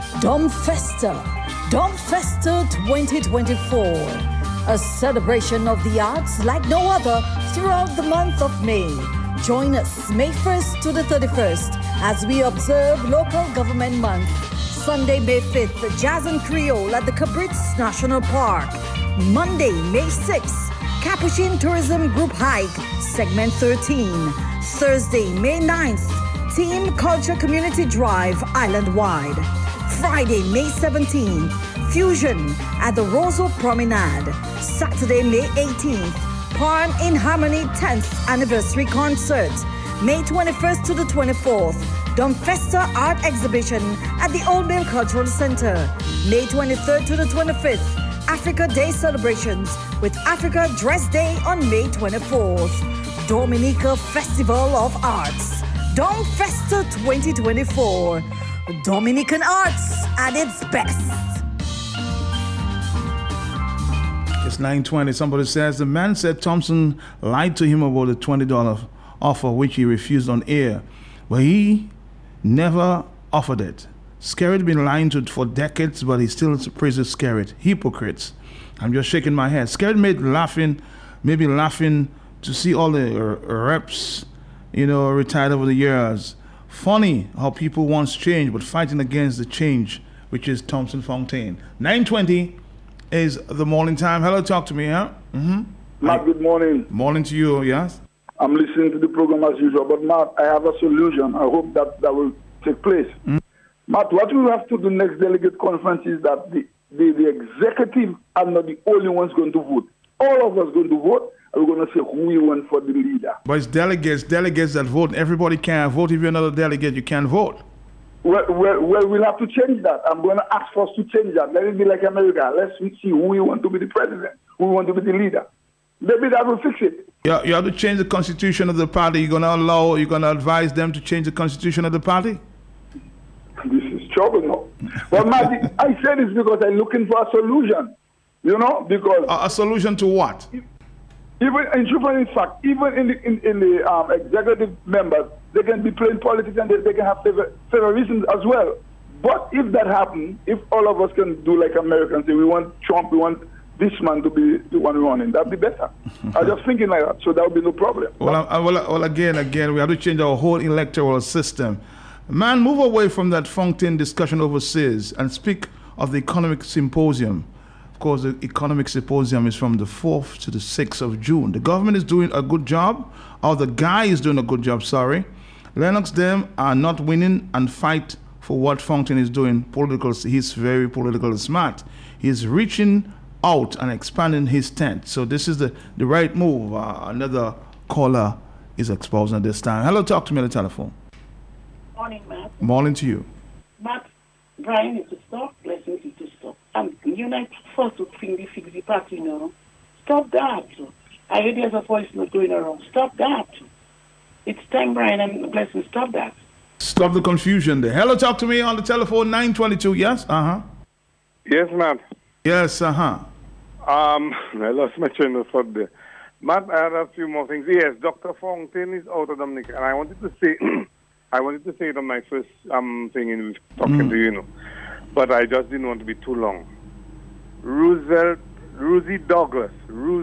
2024. A celebration of the arts like no other throughout the month of May. Join us May 1st to the 31st as we observe Local Government Month. Sunday, May 5th, Jazz and Creole at the Cabritz National Park. Monday, May 6th, Capuchin Tourism Group Hike, Segment 13. Thursday, May 9th, Team Culture Community Drive, Island-wide. Friday, May 17th, Fusion at the Roseau Promenade. Saturday, May 18th, Parn in Harmony 10th Anniversary Concert. May 21st to the 24th, Domfesta Art Exhibition at the Old Mill Cultural Center. May 23rd to the 25th, Africa Day celebrations with Africa Dress Day on May 24th. Dominica Festival of Arts. Domfesta 2024. Dominican arts at its best. It's 9:20. Somebody says the man said Thompson lied to him about the $20 offer, which he refused on air. But he never offered it. Skerritt been lying to for decades, but he still praises Skerritt. Hypocrites. I'm just shaking my head. Skerritt maybe laughing to see all the reps, retired over the years. Funny how people wants change, but fighting against the change, which is Thompson Fontaine. 9:20 is the morning time. Hello, talk to me, huh? Mm-hmm. Matt, good morning. Morning to you, yes? I'm listening to the program as usual, but Matt, I have a solution. I hope that will take place. Mm-hmm. Matt, what we have to do next delegate conference is that the executive are not the only ones going to vote. All of us going to vote, and we're going to say who we want for the leader. But it's delegates that vote. Everybody can't vote. If you're not a delegate, you can't vote. Well, we'll have to change that. I'm going to ask for us to change that. Let it be like America. Let's see who we want to be the president, who we want to be the leader. Maybe that will fix it. Yeah, you have to change the constitution of the party. You're going to advise them to change the constitution of the party? This is trouble now. But Matt, I say this because I'm looking for a solution. Because... A solution to what? Even in fact, even in the executive members, they can be playing politics and they can have favorism as well. But if that happens, if all of us can do like Americans, say we want Trump, we want this man to be the one running, that'd be better. I'm just thinking like that, so that would be no problem. Well, again, we have to change our whole electoral system. Man, move away from that Fontaine discussion overseas and speak of the economic symposium. Of course, the economic symposium is from the 4th to the 6th of June. The government is doing a good job, or the guy is doing a good job, sorry. Lennox them are not winning and fight for what Fontaine is doing. He's very politically smart. He's reaching out and expanding his tent. So this is the right move. Another caller is exposed at this time. Hello, talk to me on the telephone. Morning, Matt. Morning to you. Matt, Brian needs to stop. Blessings need to stop. And you're not forced to bring the fixie party, Stop that. I hear there's a voice not going around. Stop that. It's time, Brian and Blessing. Stop that. Stop the confusion there. Hello, talk to me on the telephone, 922. Yes? Uh-huh. Yes, Matt. Yes, uh-huh. I lost my train of thought there. Matt, I had a few more things. Yes, Dr. Fontaine is out of Dominica, and I wanted to say it on my first thing in talking to you, but I just didn't want to be too long. Rosie Douglas,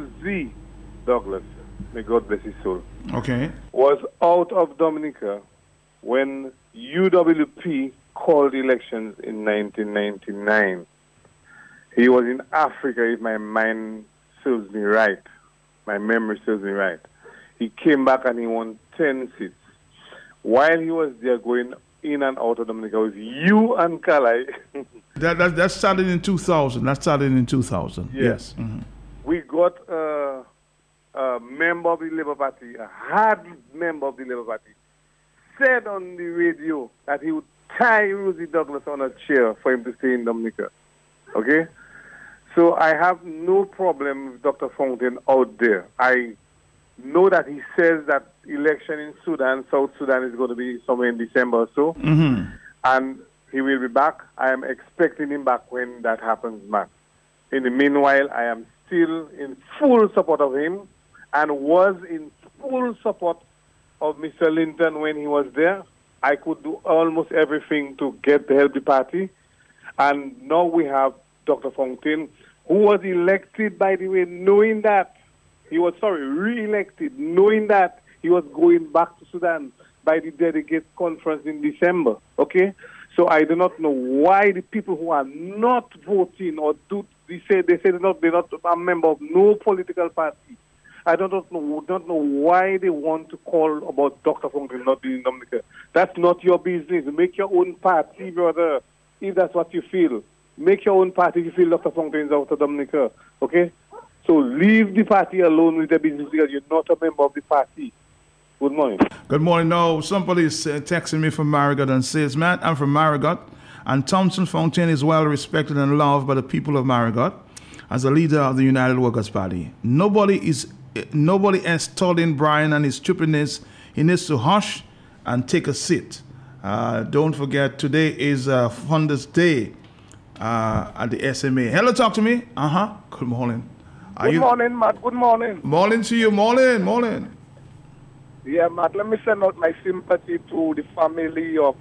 may God bless his soul. Okay. Was out of Dominica when UWP called elections in 1999. He was in Africa, if my mind serves me right. My memory serves me right. He came back and he won 10 seats. While he was there going in and out of Dominica with you and Kalai. that started in 2000. Yes. Mm-hmm. We got a member of the Labour Party, a hard member of the Labour Party, said on the radio that he would tie Rosie Douglas on a chair for him to stay in Dominica. Okay? So I have no problem with Dr. Fontaine out there. I know that he says that election in Sudan, South Sudan, is going to be somewhere in December or so. Mm-hmm. And he will be back. I am expecting him back when that happens, Matt. In the meanwhile, I am still in full support of him and was in full support of Mr. Linton when he was there. I could do almost everything to help the party. And now we have Dr. Fontaine, who was elected, by the way, knowing that he was, re-elected, knowing that he He was going back to Sudan by the delegate conference in December. Okay? So I do not know why the people who are not voting or they say they're not a member of no political party. I don't know why they want to call about Dr. Fontaine not being Dominica. That's not your business. Make your own party, brother, if that's what you feel. Make your own party if you feel Dr. Fontaine is out of Dominica. Okay? So leave the party alone with the business because you're not a member of the party. Good morning. Good morning. No, somebody is texting me from Marigot and says, Matt, I'm from Marigot, and Thompson Fontaine is well respected and loved by the people of Marigot as a leader of the United Workers' Party. Nobody is telling Brian and his stupidness. He needs to hush and take a seat. Don't forget, today is Founders Day at the SMA. Hello, talk to me. Good morning. Good morning, Matt. Good morning. Morning to you. Morning. Yeah, Matt, let me send out my sympathy to the family of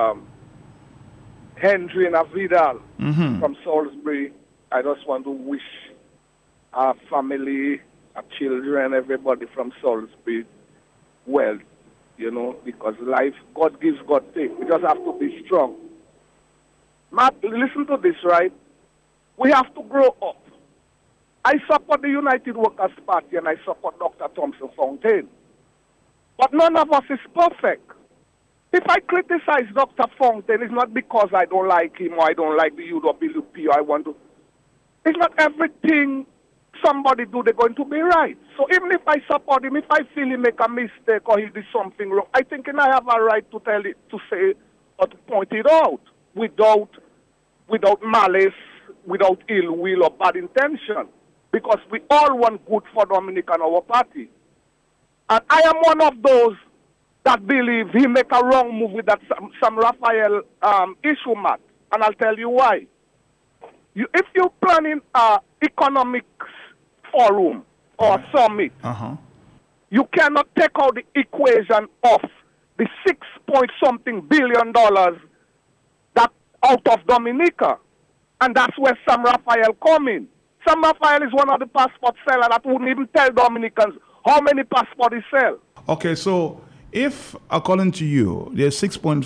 Henry and Avidal from Salisbury. I just want to wish our family, our children, everybody from Salisbury well, because life, God gives, God takes. We just have to be strong. Matt, listen to this, right? We have to grow up. I support the United Workers' Party and I support Dr. Thompson Fontaine. But none of us is perfect. If I criticize Dr. Fontaine, it's not because I don't like him or I don't like the UWP or I want to. It's not everything somebody do, they're going to be right. So even if I support him, if I feel he make a mistake or he did something wrong, I think I have a right to tell it, to say or to point it out without malice, without ill will or bad intention. Because we all want good for Dominica and our party. And I am one of those that believe he make a wrong move with that Sam Raphael issue, Matt. And I'll tell you why. If you're planning an economics forum or summit, you cannot take out the equation of the $6-point-something billion that out of Dominica. And that's where Sam Raphael come in. Sam Raphael is one of the passport sellers that wouldn't even tell Dominicans how many passports he sell. Okay, so if, according to you, there's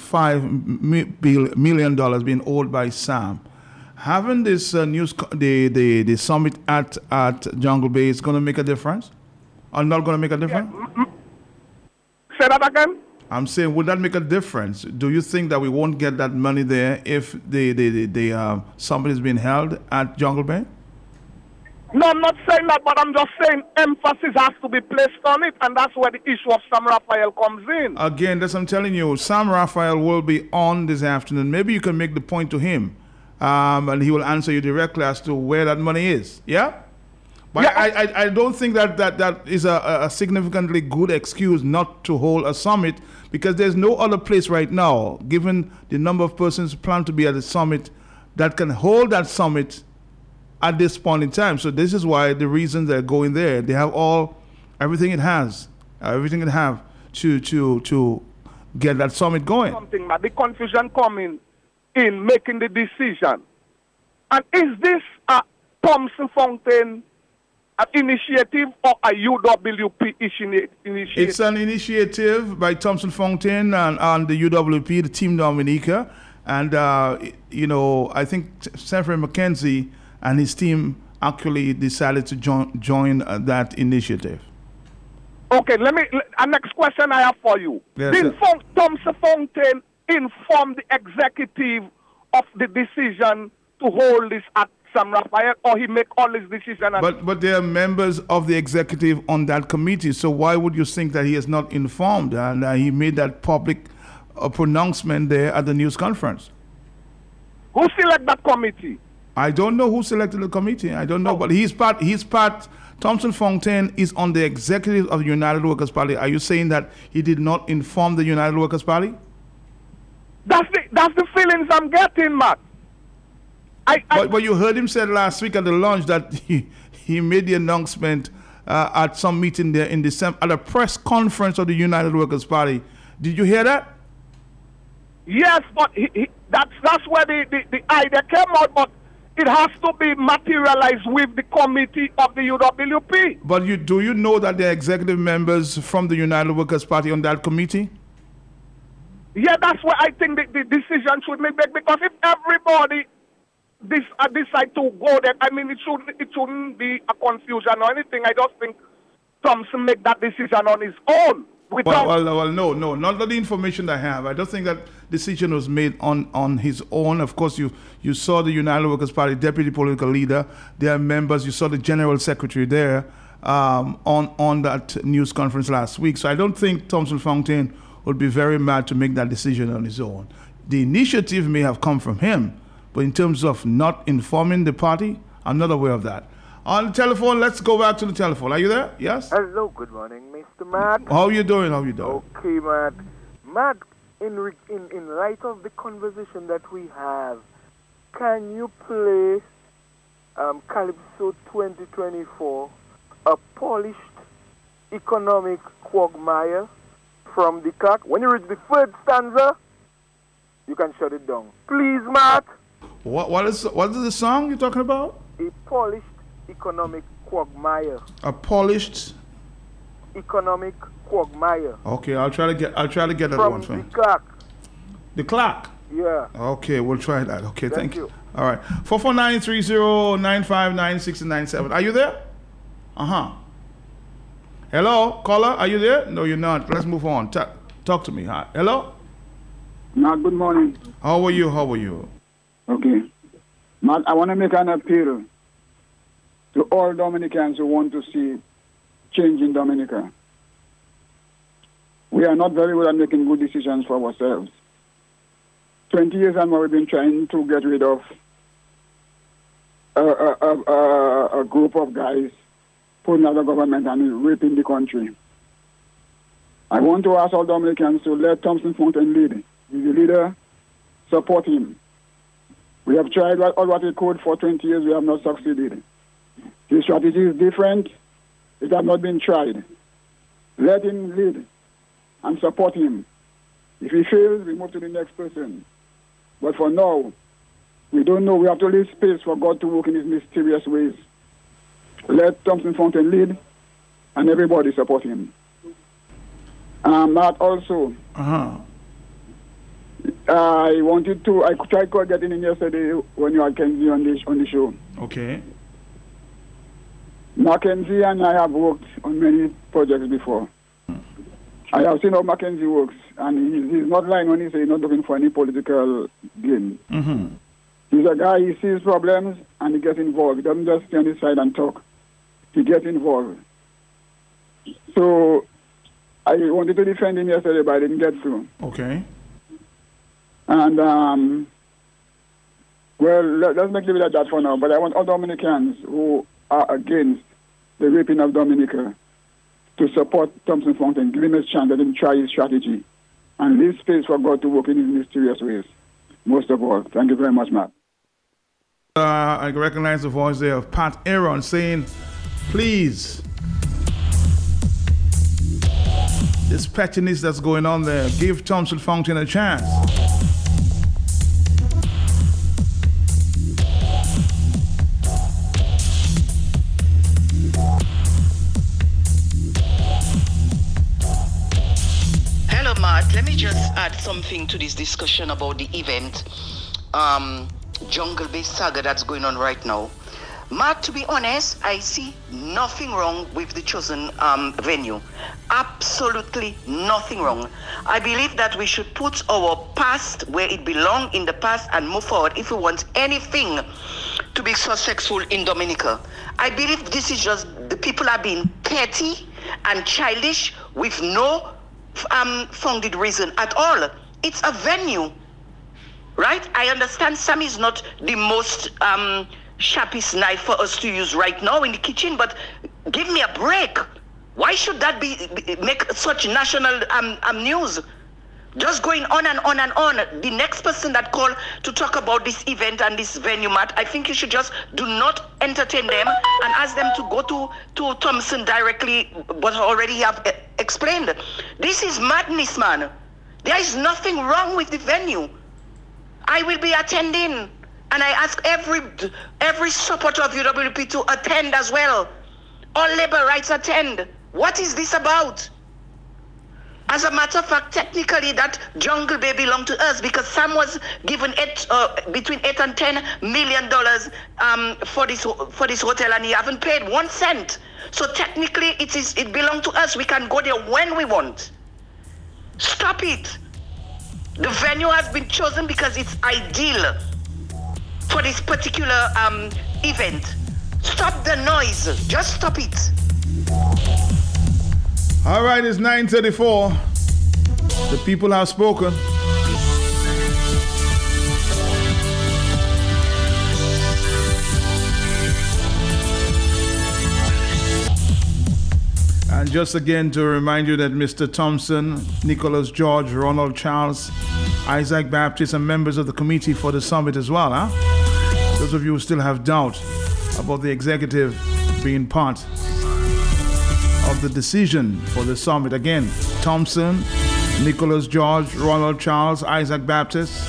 $6.5 million being owed by Sam, having this the summit at Jungle Bay is going to make a difference? Or not going to make a difference? Yeah. Say that again? I'm saying, would that make a difference? Do you think that we won't get that money there if the summit is being held at Jungle Bay? No, I'm not saying that, but I'm just saying emphasis has to be placed on it, and that's where the issue of Sam Raphael comes in. Again, that's I'm telling you, Sam Raphael will be on this afternoon. Maybe you can make the point to him, and he will answer you directly as to where that money is. Yeah? But yeah. I don't think that is a significantly good excuse not to hold a summit, because there's no other place right now, given the number of persons planned to be at the summit, that can hold that summit at this point in time. So this is why the reasons they're going there. They have everything it has to get that summit going. Something, but the confusion coming in making the decision. And is this a Thompson Fontaine initiative or a UWP initiative? It's an initiative by Thompson Fontaine and the UWP, the Team Dominica, and I think Senator McKenzie and his team actually decided to join that initiative. Okay, a next question I have for you. Yes, did Thompson Fontaine inform the executive of the decision to hold this at Sam Raphael, or he make all his decisions? But there are members of the executive on that committee, so why would you think that he is not informed? And he made that public pronouncement there at the news conference. Who selected that committee? I don't know who selected the committee. I don't know, but he's part. Thompson Fontaine is on the executive of the United Workers' Party. Are you saying that he did not inform the United Workers' Party? That's the feelings I'm getting, Matt. But you heard him say last week at the lunch that he made the announcement at some meeting there in December at a press conference of the United Workers' Party. Did you hear that? Yes, but that's where the idea came out. But it has to be materialized with the committee of the UWP. But do you know that there are executive members from the United Workers' Party on that committee? Yeah, that's why I think the decision should be made, because if everybody decide to go there, I mean, it shouldn't be a confusion or anything. I just think Thompson make that decision on his own. Well, no, not the information I have. I don't think that decision was made on his own. Of course, you saw the United Workers' Party deputy political leader, their members. You saw the general secretary there on that news conference last week. So I don't think Thompson Fontaine would be very mad to make that decision on his own. The initiative may have come from him, but in terms of not informing the party, I'm not aware of that. On the telephone, let's go back to the telephone. Are you there? Yes? Hello, good morning, Mr. Matt. How are you doing? Okay, Matt. Matt, in light of the conversation that we have, can you play Calypso 2024, a polished economic quagmire from the clock? When you reach the third stanza, you can shut it down. Please, Matt. What is the song you're talking about? A polished economic quagmire. A polished economic quagmire. Okay, I'll try to get that one from the clock. The clock? Yeah. Okay, we'll try that. Okay, thank you. you. All right. 449-30-9596-97. Are you there? Hello, caller, are you there? No, you're not. Let's move on. Talk to me. Hi. Hello? Matt, good morning. How are you? Okay. Matt, I want to make an appeal to all Dominicans who want to see change in Dominica. We are not very good at making good decisions for ourselves. 20 years and more, we've been trying to get rid of a group of guys putting out the government and raping the country. I want to ask all Dominicans to let Thompson Fontaine lead. He's the leader. Support him. We have tried all what we could for 20 years. We have not succeeded. His strategy is different. It has not been tried. Let him lead and support him. If he fails, we move to the next person. But for now, we don't know. We have to leave space for God to work in his mysterious ways. Let Thompson Fontaine lead and everybody support him. Matt, also, I tried getting in yesterday when you had Kenzie on the show. Okay. Mackenzie and I have worked on many projects before. I have seen how Mackenzie works, and he's not lying when he says he's not looking for any political gain. Mm-hmm. He's a guy, he sees problems and he gets involved. He doesn't just stay on his side and talk. He gets involved. So I wanted to defend him yesterday, but I didn't get to. Okay. And, let's make it like that for now. But I want all Dominicans who are against the raping of Dominica to support Thompson Fontaine, give him a chance, let him try his strategy, and leave space for God to work in his mysterious ways. Most of all, thank you very much, Matt. I recognize the voice there of Pat Aaron saying, please, this pettiness that's going on there, give Thompson Fontaine a chance. Hello, Matt. Let me just add something to this discussion about the event, Jungle Bay Saga that's going on right now. Matt, to be honest, I see nothing wrong with the chosen venue. Absolutely nothing wrong. I believe that we should put our past where it belongs in the past and move forward if we want anything to be successful in Dominica. I believe this is just the people are being petty and childish with no founded reason at all. It's a venue, right? I understand Sam is not the most sharpest knife for us to use right now in the kitchen, but give me a break. Why should that make such national news? Just going on and on and on. The next person that called to talk about this event and this venue, Matt, I think you should just do not entertain them and ask them to go to Thompson directly, but already have explained. This is madness, man. There is nothing wrong with the venue. I will be attending And I ask every supporter of UWP to attend as well. All labor rights attend. What is this about? As a matter of fact, technically that Jungle Bay belonged to us because Sam was given between $8 and $10 million for this hotel, and he haven't paid 1 cent. So technically it belonged to us. We can go there when we want. Stop it. The venue has been chosen because it's ideal for this particular event. Stop the noise. Just stop it. All right, it's 9:34. The people have spoken. And just again to remind you that Mr. Thompson, Nicholas George, Ronald Charles, Isaac Baptist, and members of the committee for the summit as well, huh? Those of you who still have doubt about the executive being part of the decision for the summit. Again, Thompson, Nicholas George, Ronald Charles, Isaac Baptist,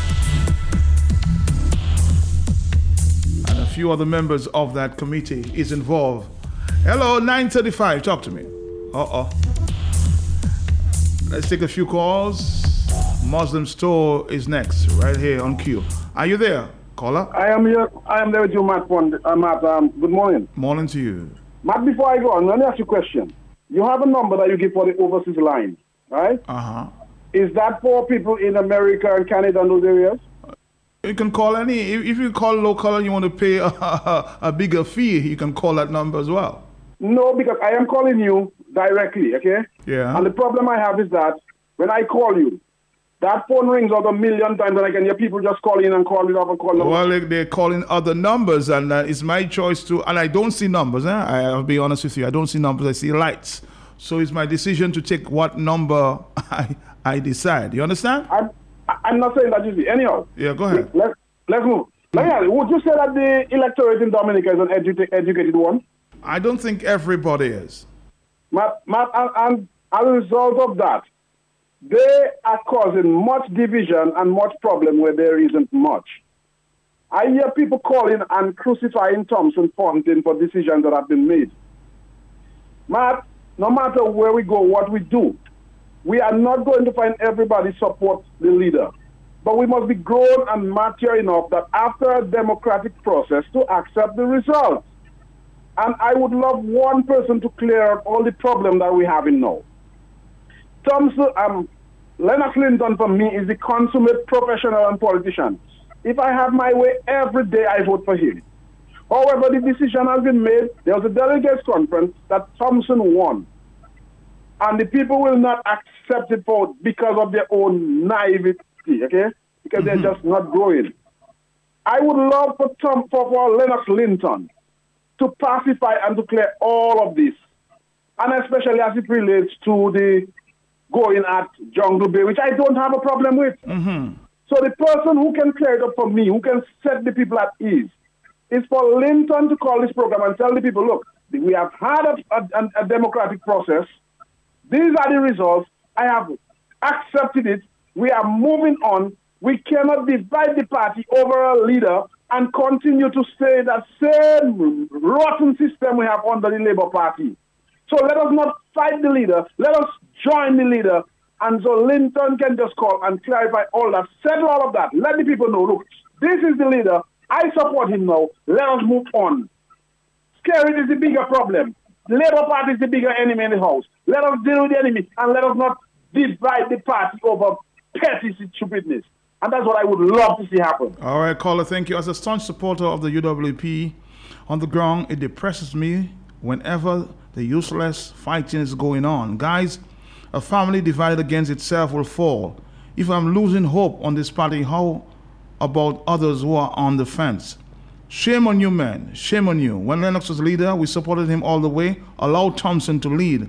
and a few other members of that committee is involved. Hello, 9:35, talk to me. Let's take a few calls. Muslim Store is next, right here on cue. Are you there, caller? I am here. I am there with you, Matt. Good morning. Morning to you. Matt, before I go on, let me ask you a question. You have a number that you give for the overseas line, right? Uh-huh. Is that for people in America and Canada and those areas? You can call any. If you call local and you want to pay a bigger fee, you can call that number as well. No, because I am calling you directly, okay? Yeah. And the problem I have is that when I call you, that phone rings out 1,000,000 times and I can hear people just call in and call it off and call it off. Well, they're calling other numbers, and it's my choice to, and I don't see numbers, I'll be honest with you, I don't see numbers, I see lights. So it's my decision to take what number I decide. You understand? I'm not saying that you see. Anyhow. Yeah, go ahead. Let's move. Would you say that the electorate in Dominica is an educated one? I don't think everybody is. And as a result of that, they are causing much division and much problem where there isn't much. I hear people calling and crucifying Thompson Fontaine for decisions that have been made. Matt, no matter where we go, what we do, we are not going to find everybody support the leader. But we must be grown and mature enough that after a democratic process to accept the results. And I would love one person to clear out all the problem that we have in now. Lennox Linton for me is the consummate professional and politician. If I have my way every day, I vote for him. However, the decision has been made. There was a delegates conference that Thompson won. And the people will not accept it because of their own naivety, okay? Because they're just not growing. I would love for Lennox Linton to pacify and to clear all of this. And especially as it relates to the going at Jungle Bay, which I don't have a problem with. Mm-hmm. So the person who can clear it up for me, who can set the people at ease, is for Linton to call this program and tell the people, look, we have had a democratic process. These are the results. I have accepted it. We are moving on. We cannot divide the party over a leader and continue to stay that same rotten system we have under the Labour Party. So let us not fight the leader. Let us join the leader. And so Linton can just call and clarify all that. Settle all of that. Let the people know, look, this is the leader. I support him now. Let us move on. Scaring is the bigger problem. The Labour Party is the bigger enemy in the house. Let us deal with the enemy and let us not divide the party over petty stupidness. And that's what I would love to see happen. All right, caller, thank you. As a staunch supporter of the UWP on the ground, it depresses me whenever the useless fighting is going on. Guys, a family divided against itself will fall. If I'm losing hope on this party, how about others who are on the fence? Shame on you, man. Shame on you. When Lennox was leader, we supported him all the way. Allow Thompson to lead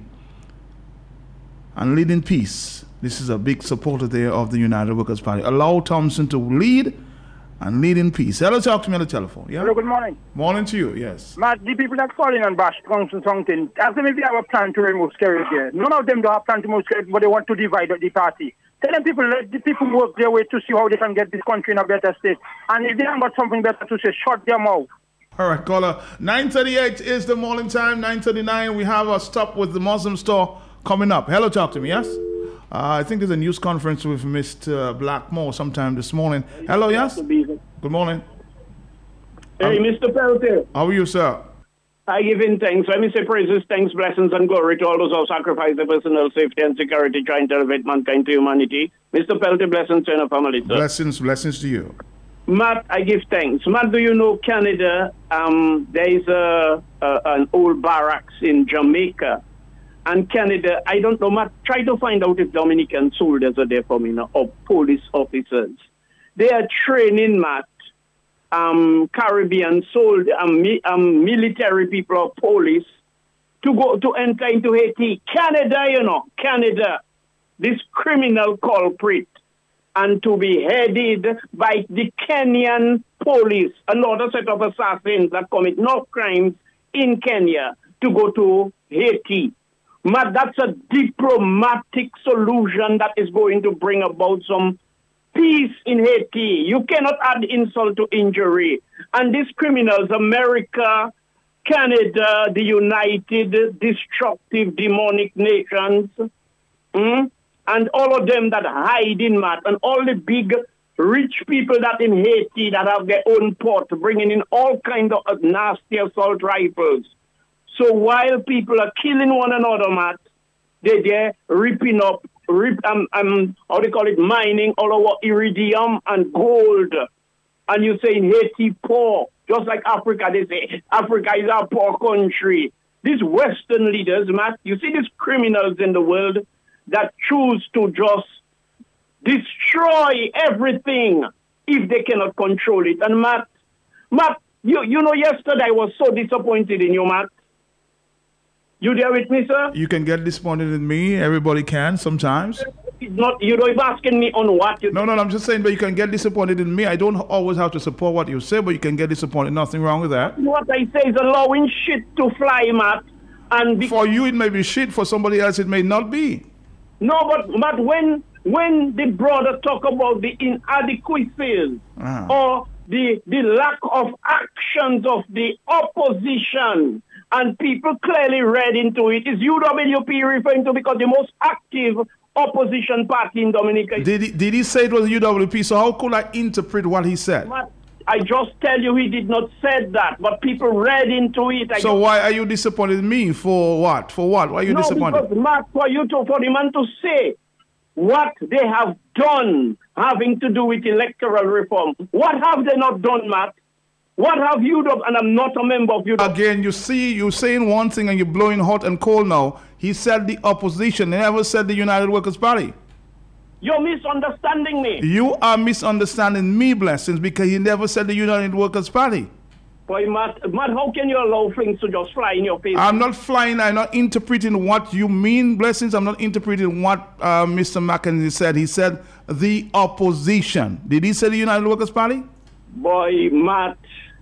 and lead in peace. This is a big supporter there of the United Workers' Party. Allow Thompson to lead and lead in peace. Hello, talk to me on the telephone. Yeah? Hello, good morning. Morning to you, yes. Matt, the people that fall in and bash Thompson ask them if they have a plan to remove Skerritt here. None of them don't have a plan to remove Skerritt, but they want to divide the party. Tell them people, let the people work their way to see how they can get this country in a better state. And if they haven't got something better to say, shut their mouth. All right, caller. 9:38 is the morning time. 9:39, we have a stop with the Muslim store coming up. Hello, talk to me, yes? I think there's a news conference with Mr. Blackmore sometime this morning. Hello, yes? Good morning. Hey, Mr. Peltier. How are you, sir? I give in thanks. Let me say praises, thanks, blessings, and glory to all those who sacrifice their personal safety and security trying to elevate mankind to humanity. Mr. Peltier, blessings to your family, sir. Blessings to you. Matt, I give thanks. Matt, do you know Canada? There is an old barracks in Jamaica. And Canada, I don't know, Matt, try to find out if Dominican soldiers are there for me now, or police officers. They are training, Matt, Caribbean soldiers, military people or police to go to enter into Haiti. Canada, you know, Canada, this criminal culprit, and to be headed by the Kenyan police, another set of assassins that commit no crimes in Kenya, to go to Haiti. But that's a diplomatic solution that is going to bring about some peace in Haiti. You cannot add insult to injury. And these criminals, America, Canada, the United Destructive Demonic Nations, and all of them that hide in Matt, and all the big rich people that in Haiti that have their own port, bringing in all kinds of nasty assault rifles. So while people are killing one another, Matt, they're ripping up, how they call it, mining all over iridium and gold. And you say in Haiti poor, just like Africa, they say Africa is a poor country. These Western leaders, Matt, you see these criminals in the world that choose to just destroy everything if they cannot control it. And Matt, you know, yesterday I was so disappointed in you, Matt. You there with me, sir? You can get disappointed in me. Everybody can sometimes. It's not, you know, you're asking me on what? No, I'm just saying, but you can get disappointed in me. I don't always have to support what you say, but you can get disappointed. Nothing wrong with that. What I say is allowing shit to fly, Matt. And for you, it may be shit. For somebody else, it may not be. No, but when the brother talk about the inadequacies or the lack of actions of the opposition, and people clearly read into it, is UWP referring to because the most active opposition party in Dominica. Did he say it was UWP? So how could I interpret what he said? I just tell you he did not say that, but people read into it. So why are you disappointed in me? For what? For what? Why are you disappointed? Because, Matt, for the man to say what they have done having to do with electoral reform. What have they not done, Matt? What have you done? And I'm not a member of UWP. Again, you see, you're saying one thing and you're blowing hot and cold now. He said the opposition. He never said the United Workers' Party. You're misunderstanding me. You are misunderstanding me, Blessings, because he never said the United Workers' Party. Boy, Matt, how can you allow things to just fly in your face? I'm not flying. I'm not interpreting what you mean, Blessings. I'm not interpreting what Mr. McKenzie said. He said the opposition. Did he say the United Workers' Party? Boy, Matt,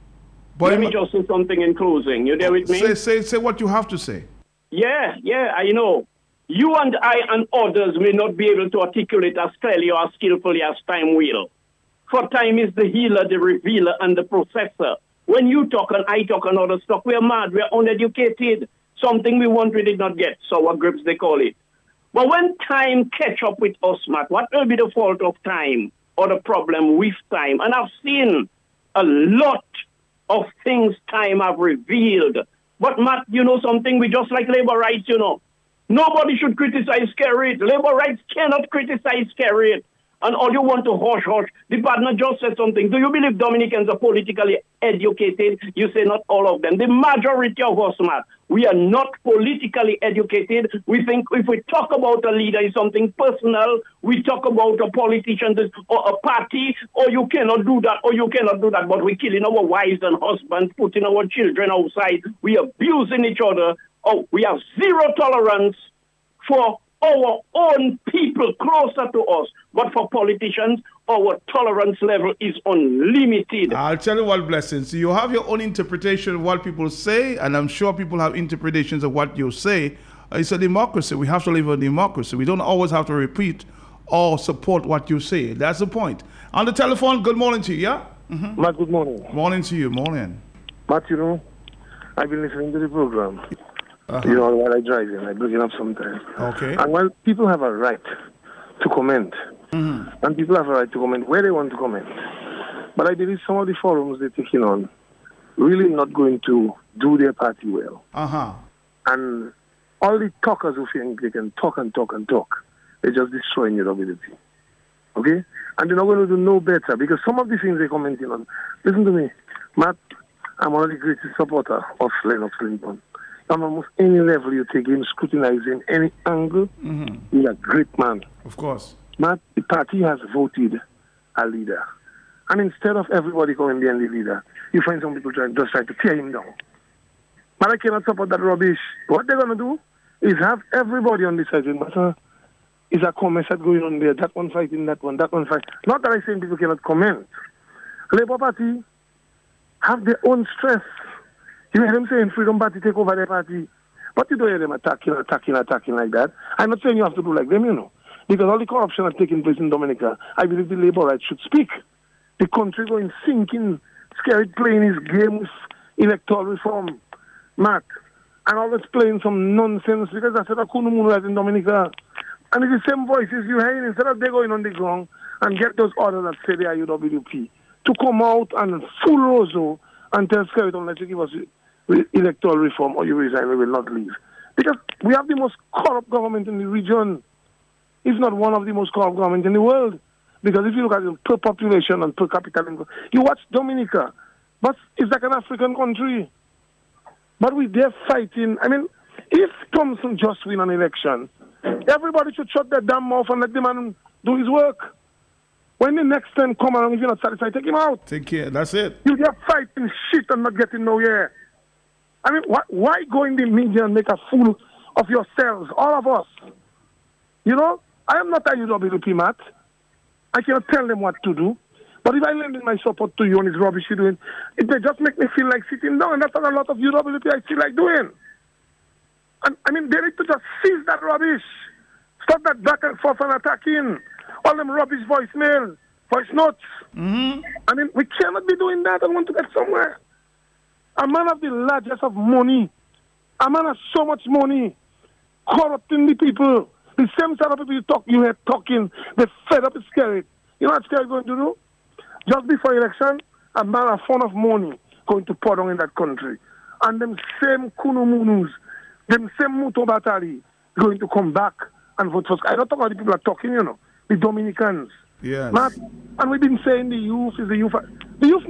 let me just say something in closing. You there with me? Say what you have to say. Yeah, I know. You and I and others may not be able to articulate as clearly or as skillfully as time will. For time is the healer, the revealer, and the processor. When you talk and I talk and others talk, we're mad, we're uneducated. Something we want we did not get. Sour grapes, they call it. But when time catch up with us, Matt, what will be the fault of time or the problem with time? And I've seen a lot of things time have revealed. But, Matt, you know something? We just like labor rights, you know. Nobody should criticize Kerry. Labor rights cannot criticize Kerry. And all you want to hush. The partner just said something. Do you believe Dominicans are politically educated? You say not all of them. The majority of us, Matt, we are not politically educated. We think if we talk about a leader is something personal, we talk about a politician or a party, or you cannot do that, or you cannot do that. But we're killing our wives and husbands, putting our children outside. We are abusing each other. Oh, we have zero tolerance for our own people closer to us. But for politicians, our tolerance level is unlimited. I'll tell you what, Blessings. You have your own interpretation of what people say, and I'm sure people have interpretations of what you say. It's a democracy. We have to live in a democracy. We don't always have to repeat or support what you say. That's the point. On the telephone, good morning to you, yeah? Mm-hmm. Matt, good morning. Morning to you, morning. Matt, you know, I've been listening to the program. You know, while I drive in, I bring it up sometimes. Okay. And while people have a right to comment, and people have a right to comment where they want to comment, but I believe some of the forums they're taking on really not going to do their party well. And all the talkers who think they can talk and talk and talk, they're just destroying your ability. Okay? And they're not going to do no better because some of the things they're commenting on. Listen to me, Matt, I'm one of the greatest supporters of Lennox Linton. On almost any level you take him, scrutinizing any angle, he's a great man. Of course. Matt, the party has voted a leader. And instead of everybody coming behind the leader, you find some people trying to tear him down. But I cannot support that rubbish. What they're going to do is have everybody on the side. But is a comment going on there, that one fighting that one fight. Not that I'm saying people cannot comment. Labour Party have their own stress. You hear them saying Freedom Party take over their party. But you don't hear them attacking like that. I'm not saying you have to do like them, you know. Because all the corruption that's taking place in Dominica, I believe the Labour right should speak. The country going sinking, scared playing his game with electoral reform, Matt. And always playing some nonsense because that's what a Kunumunu right in Dominica. And it's the same voices you hear instead of they going on the ground and get those orders that say they are UWP to come out and full Rosso and tell Skerrit unless you give us electoral reform or you resign, we will not leave. Because we have the most corrupt government in the region. It's not one of the most corrupt governments in the world. Because if you look at it per population and per capita income, you watch Dominica, but it's like an African country. But we're there fighting. I mean, if Thompson just win an election, everybody should shut their damn mouth and let the man do his work. When the next time come along, if you're not satisfied, take him out. Take care. That's it. You get fighting shit and not getting nowhere. I mean, why go in the media and make a fool of yourselves, all of us? You know, I am not a UWP, Matt. I cannot tell them what to do. But if I lend my support to you on this rubbish you're doing, it may just make me feel like sitting down. And that's what a lot of UWP I feel like doing. And I mean, they need to just cease that rubbish. Stop that back and forth and attacking. All them rubbish voice notes. I mean, we cannot be doing that. I want to get somewhere. A man of the largest of money. A man has so much money. Corrupting the people. The same sort of people you hear talking. They're fed up with Skerrit. You know what Skerrit going to do? Just before election, a man of fond of money going to pour down in that country. And them same Kunumunus, them same Muto Batali going to come back and vote for Skerrit. I don't talk about the people are talking, you know. The Dominicans. Yes. And we've been saying the youth is the youth. The youth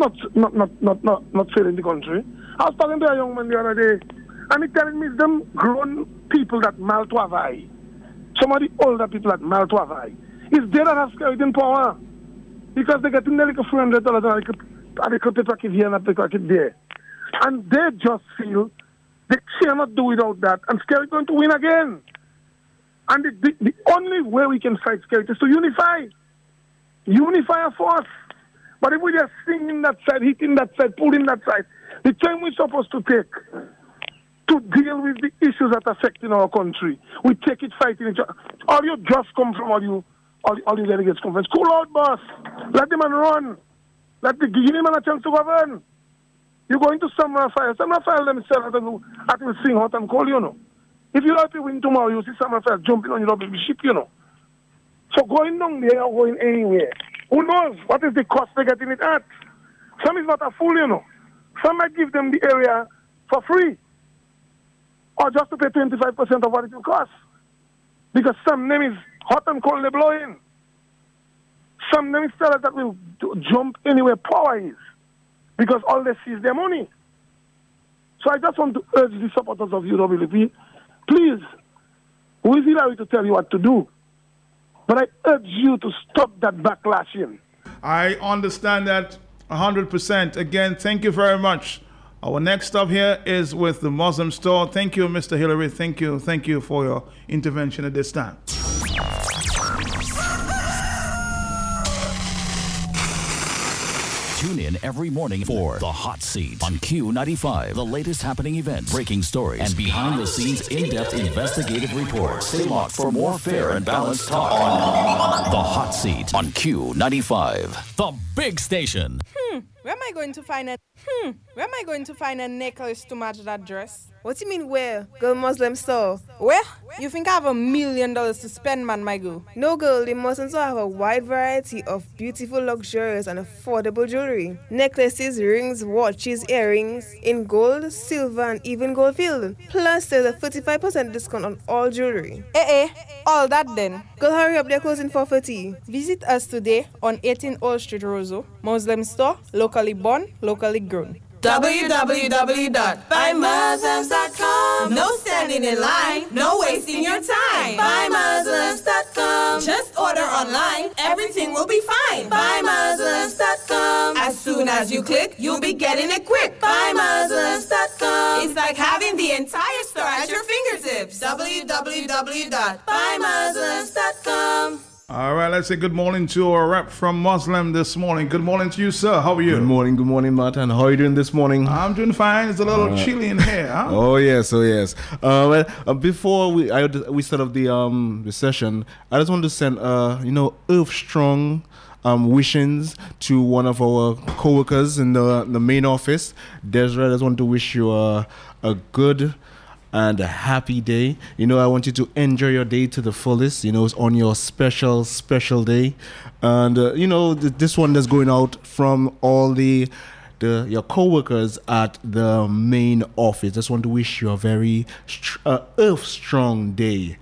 not failing the country. I was talking to a young man the other day, and he telling me it's them grown people that maltuavai. Some of the older people that maltuavai. It's they that have Skerrit in power. Because they get in there like $300 and they could take it here and they take it there. And they just feel they cannot do without that. And Skerrit is going to win again. And the only way we can fight Skerrit is to unify. Unify a force. But if we just singing that side, hitting that side, pulling that side, the time we're supposed to take to deal with the issues that are affecting our country, we take it fighting each other. All you just come from all the delegates conference. Cool out, boss. Let the man run. Give him a chance to govern. You go into Summer Fire. Summer Fire themselves that will sing hot and cold, you know. If you like to win tomorrow, you see Summer Fire jumping on your ship, you know. So going down there or going anywhere, who knows what is the cost they're getting it at? Some is not a fool, you know. Some might give them the area for free. Or just to pay 25% of what it will cost. Because some name is hot and cold, they're blowing. Some name is sellers that will jump anywhere power is. Because all they see is their money. So I just want to urge the supporters of UWP, please, who is Hillary to tell you what to do? But I urge you to stop that backlashing. I understand that 100%. Again, thank you very much. Our next stop here is with the Muslim store. Thank you, Mr. Hillary. Thank you for your intervention at this time. Tune in every morning for The Hot Seat on Q95. The latest happening events, breaking stories, and behind-the-scenes in-depth investigative reports. Stay locked for more fair and balanced talk on The Hot Seat on Q95. The big station. Where am I going to find a necklace to match that dress? What do you mean where? Girl, Muslim store. Where? You think I have $1 million to spend, man, my girl? No, girl, the Muslims have a wide variety of beautiful, luxurious and affordable jewelry. Necklaces, rings, watches, earrings in gold, silver and even gold filled. Plus, there's a 35% discount on all jewelry. All that then. Girl, hurry up, they're closing 4:30. Visit us today on 18 Old Street, Roseau. Muslim store, locally born, locally grown. www.buymuslims.com. No standing in line, no wasting your time. Buymuslims.com. Just order online, everything will be fine. Buymuslims.com. As soon as you click, you'll be getting it quick. Buymuslims.com. It's like having the entire store at your fingertips. www.buymuslims.com. All right, let's say good morning to our rep from Muslim this morning. Good morning to you, sir. How are you? Good morning, Martin. How are you doing this morning? I'm doing fine. It's a little chilly in here. Huh? Oh yes. Before we start off the session, I just want to send earth strong wishings to one of our co-workers in the main office. Desiree, I just want to wish you a good and a happy day. I want you to enjoy your day to the fullest. It's on your special day. And, this one that's going out from all your co-workers at the main office. Just want to wish you a very earth strong day.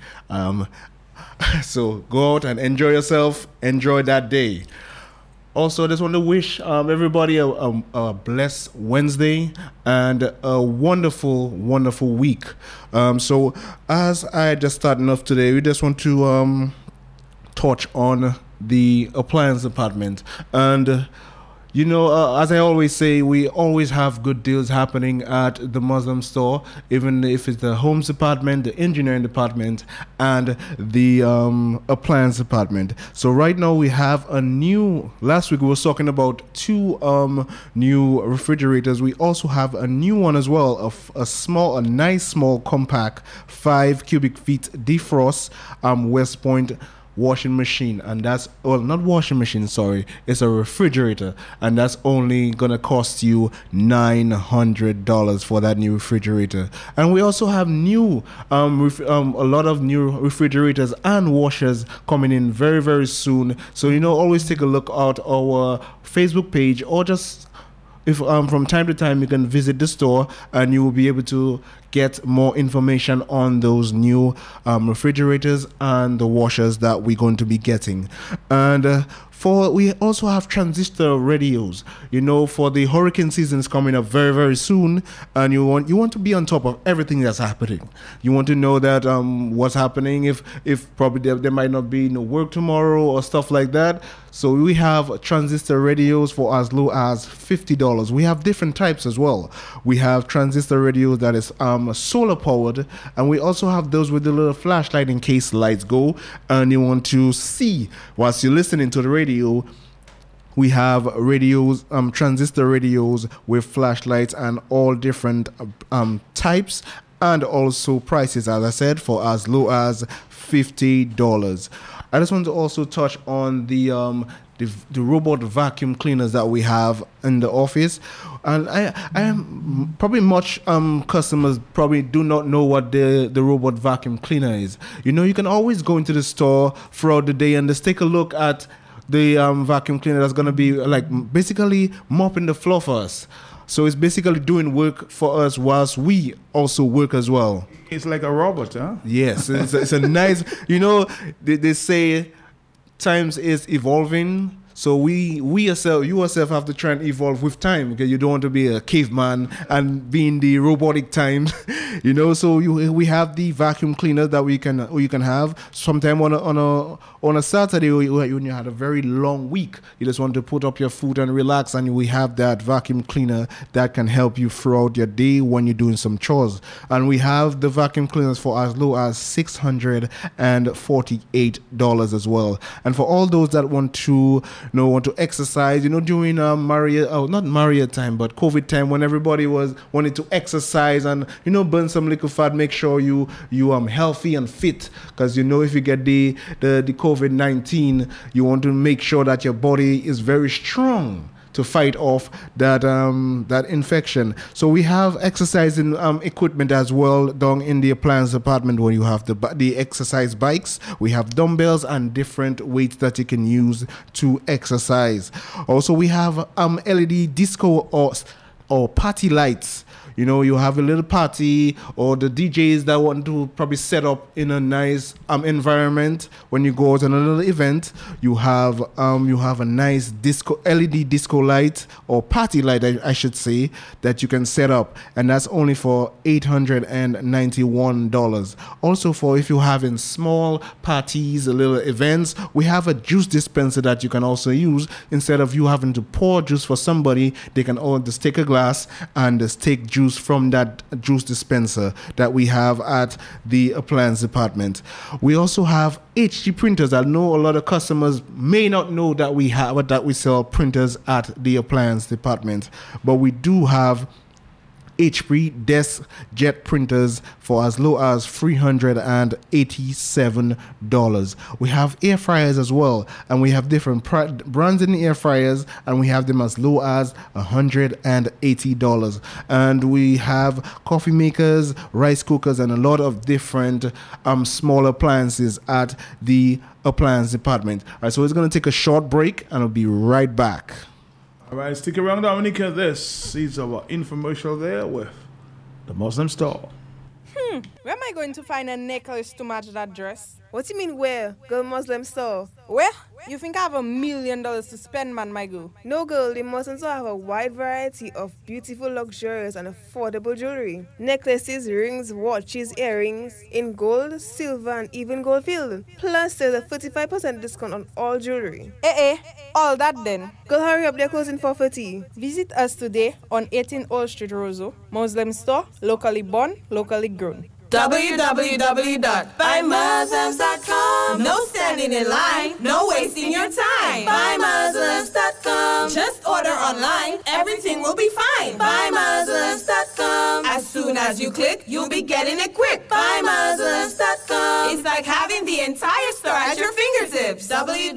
So go out and enjoy yourself. Enjoy that day. Also, I just want to wish everybody a blessed Wednesday and a wonderful, wonderful week. So as I just starting off today, we just want to touch on the appliance department. And as I always say, we always have good deals happening at the Muslim store, even if it's the homes department, the engineering department, and the appliance department. So right now we have last week we were talking about 2 new refrigerators. We also have a new one as well, a nice small compact 5 cubic feet defrost West Point washing machine, and that's not washing machine, sorry, it's a refrigerator, and that's only gonna cost you $900 for that new refrigerator. And we also have a lot of new refrigerators and washers coming in very, very soon. So always take a look at our Facebook page, or just if from time to time you can visit the store and you will be able to get more information on those new refrigerators and the washers that we're going to be getting. And we also have transistor radios. For the hurricane season is coming up very, very soon, and you want to be on top of everything that's happening. You want to know that what's happening, if probably there might not be no work tomorrow or stuff like that. So we have transistor radios for as low as $50. We have different types as well. We have transistor radios that is solar powered, and we also have those with the little flashlight in case lights go and you want to see whilst you're listening to the radio. We have radios, transistor radios with flashlights and all different types, and also prices, as I said, for as low as $50. I just want to also touch on the robot vacuum cleaners that we have in the office. And I am probably much customers probably do not know what the robot vacuum cleaner is. You can always go into the store throughout the day and just take a look at the vacuum cleaner that's going to be basically mopping the floor for us. So it's basically doing work for us whilst we also work as well. It's like a robot, huh? Yes, it's a nice, they say times is evolving. So you yourself have to try and evolve with time, because you don't want to be a caveman and be in the robotic times, So we have the vacuum cleaner that you can have sometime on a Saturday when you had a very long week. You just want to put up your foot and relax, and we have that vacuum cleaner that can help you throughout your day when you're doing some chores. And we have the vacuum cleaners for as low as $648 as well. And for all those that want to want to exercise, during not Maria time, but COVID time, when everybody wanted to exercise and burn some liquid fat, make sure you healthy and fit, because if you get the COVID-19, you want to make sure that your body is very strong to fight off that infection. So we have exercising equipment as well down in the appliance department, where you have the exercise bikes. We have dumbbells and different weights that you can use to exercise. Also, we have LED disco or party lights. You have a little party, or the DJs that want to probably set up in a nice environment. When you go out on a little event, you have a nice LED disco light, or party light, I should say, that you can set up, and that's only for $891. Also, for if you're having small parties, little events, we have a juice dispenser that you can also use. Instead of you having to pour juice for somebody, they can all just take a glass and just take juice from that juice dispenser that we have at the appliance department. We also have HG printers. I know a lot of customers may not know that we sell printers at the appliance department, but we do have HP desk jet printers for as low as $387. We have air fryers as well, and we have different brands in the air fryers, and we have them as low as $180. And we have coffee makers, rice cookers, and a lot of different small appliances at the appliance department. All right, so it's going to take a short break, and I'll be right back. All right, stick around, Dominica. This is our infomercial there with the Muslim store. Where am I going to find a necklace to match that dress? What do you mean where? Girl, Muslim store. Where? You think I have $1 million to spend, man, my girl? No, girl, the Muslim store have a wide variety of beautiful, luxurious and affordable jewelry. Necklaces, rings, watches, earrings in gold, silver and even gold filled. Plus, there's a 35% discount on all jewelry. All that then. Girl, hurry up, they're closing 4:30. Visit us today on 18 Old Street, Roseau. Muslim store, locally born, locally grown. www.buymuslims.com. No standing in line, no wasting your time. Buymuslims.com. Just order online, everything will be fine. Buymuslims.com. As soon as you click, you'll be getting it quick. Buymuslims.com. It's like having the entire store at your fingertips.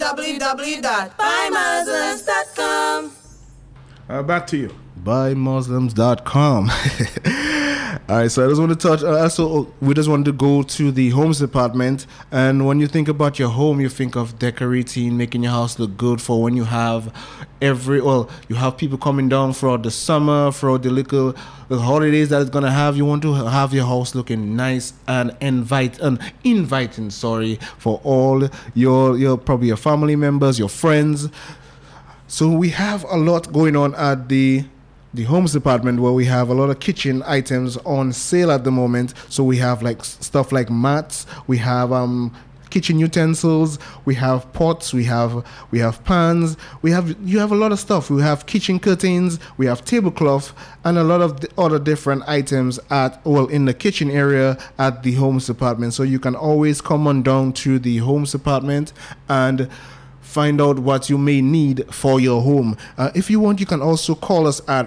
www.buymuslims.com. Back to you. Buymuslims.com. All right, so I just want to touch. We just want to go to the homes department. And when you think about your home, you think of decorating, making your house look good for when you have you have people coming down for the summer, for the holidays that it's gonna have. You want to have your house looking nice and inviting. For all your probably your family members, your friends. So we have a lot going on at the homes department, where we have a lot of kitchen items on sale at the moment. So we have like stuff like mats, we have kitchen utensils, we have pots, we have pans, you have a lot of stuff. We have kitchen curtains, we have tablecloth, and a lot of other different items in the kitchen area at the homes department. So you can always come on down to the homes department and find out what you may need for your home. If you want, you can also call us at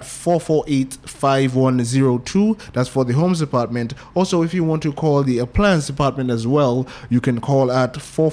448-5102. That's for the homes department. Also, if you want to call the appliance department as well, you can call at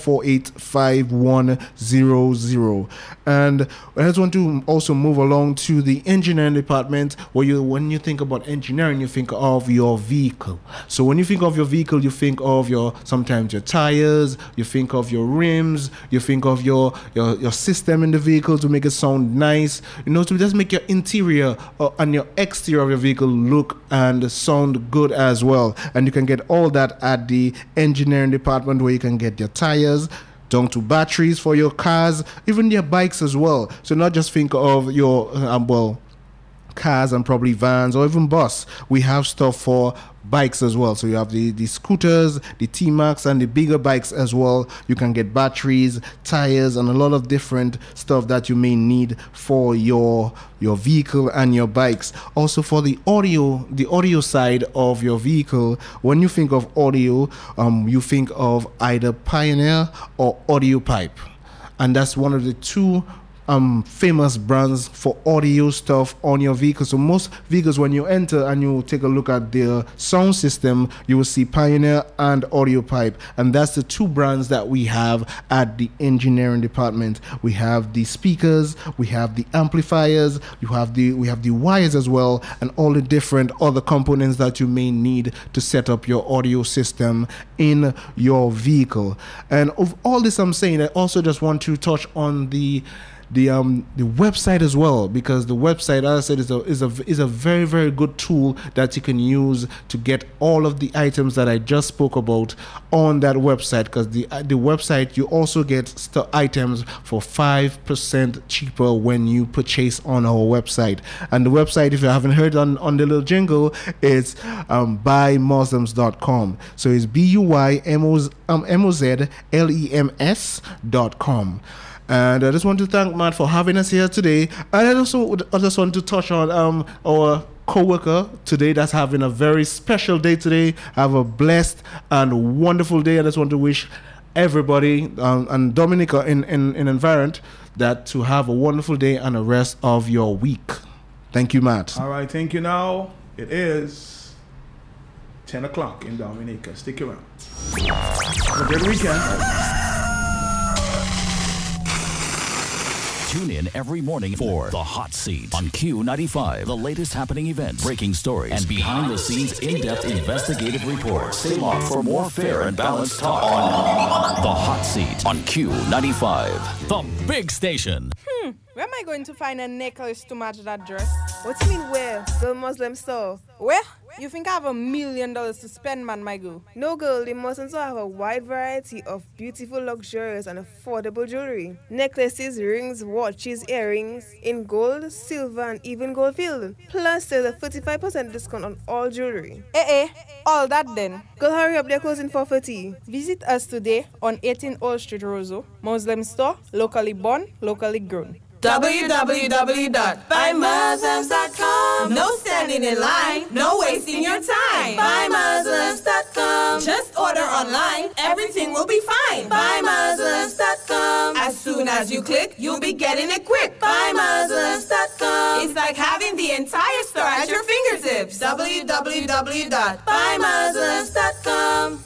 448-5100. And I just want to also move along to the engineering department, where when you think about engineering, you think of your vehicle. So when you think of your vehicle, you think of sometimes your tires, you think of your rims, you think of your system in the vehicle to make it sound nice, to just make your interior and your exterior of your vehicle look and sound good as well. And you can get all that at the engineering department, where you can get your tires down to batteries for your cars, even your bikes as well. So not just think of your cars and probably vans or even bus. We have stuff for bikes as well. So you have the scooters, the T-Max, and the bigger bikes as well. You can get batteries, tires, and a lot of different stuff that you may need for your vehicle and your bikes. Also for the audio side of your vehicle, when you think of audio, you think of either Pioneer or Audio Pipe. And that's one of the two famous brands for audio stuff on your vehicle. So most vehicles, when you enter and you take a look at their sound system, you will see Pioneer and AudioPipe, and that's the two brands that we have at the engineering department. We have the speakers, we have the amplifiers, we have the wires as well, and all the different other components that you may need to set up your audio system in your vehicle. And of all this I'm saying, I also just want to touch on the website as well, because the website, as I said, is a very, very good tool that you can use to get all of the items that I just spoke about on that website. Because the website, you also get items for 5% cheaper when you purchase on our website. And the website, if you haven't heard on the little jingle, it's buymuslims.com. So it's BUYMOZLEMS.com. And I just want to thank Matt for having us here today. And I just want to touch on our co-worker today that's having a very special day today. Have a blessed and wonderful day. I just want to wish everybody and Dominica in Environt that to have a wonderful day and the rest of your week. Thank you, Matt. All right, thank you. Now it is 10 o'clock in Dominica. Stick around. Have a good weekend. Tune in every morning for The Hot Seat on Q95. The latest happening events, breaking stories, and behind-the-scenes in-depth investigative reports. Stay locked for more fair and balanced talk on The Hot Seat on Q95. The big station. Where am I going to find a necklace to match that dress? What do you mean where? Girl Muslim store. Where? You think I have $1 million to spend, man, my girl? No, girl, the Muslims have a wide variety of beautiful, luxurious, and affordable jewelry. Necklaces, rings, watches, earrings in gold, silver, and even gold filled. Plus, there's a 35% discount on all jewelry. All that then. Girl, hurry up, they're closing 4:30. Visit us today on 18 Old Street, Roseau. Muslim store, locally born, locally grown. www.buymuslims.com. No standing in line, no wasting your time. Buymuslims.com. Just order online, everything will be fine. Buymuslims.com. As soon as you click, you'll be getting it quick. Buymuslims.com. It's like having the entire store at your fingertips. www.buymuslims.com.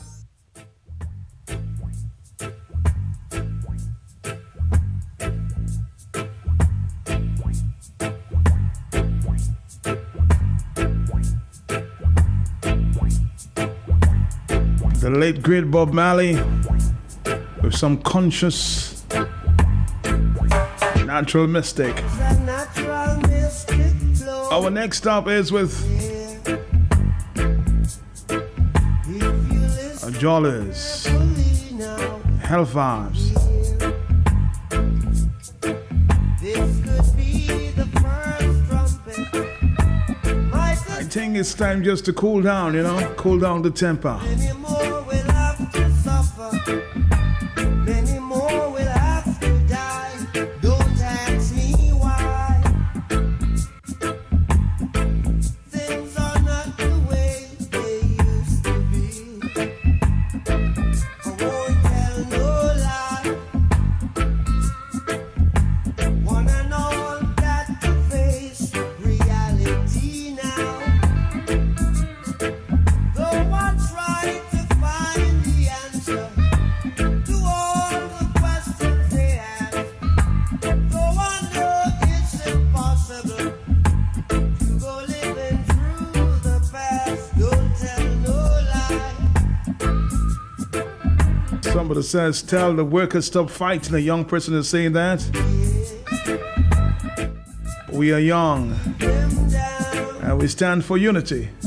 The late great Bob Marley with some conscious natural mystic. Our next stop is with Jollies, Hellfires. I think it's time just to cool down, cool down the temper. Many more will have to die. Don't ask me why. Things are not the way they used to be. I won't tell no lie. One and all got to face reality now. Though I try to find the answer to all the questions they ask, though I know it's impossible to go living through the past. Don't tell no lie. Somebody says, tell the workers stop fighting. A young person is saying that. We are young and we stand for unity.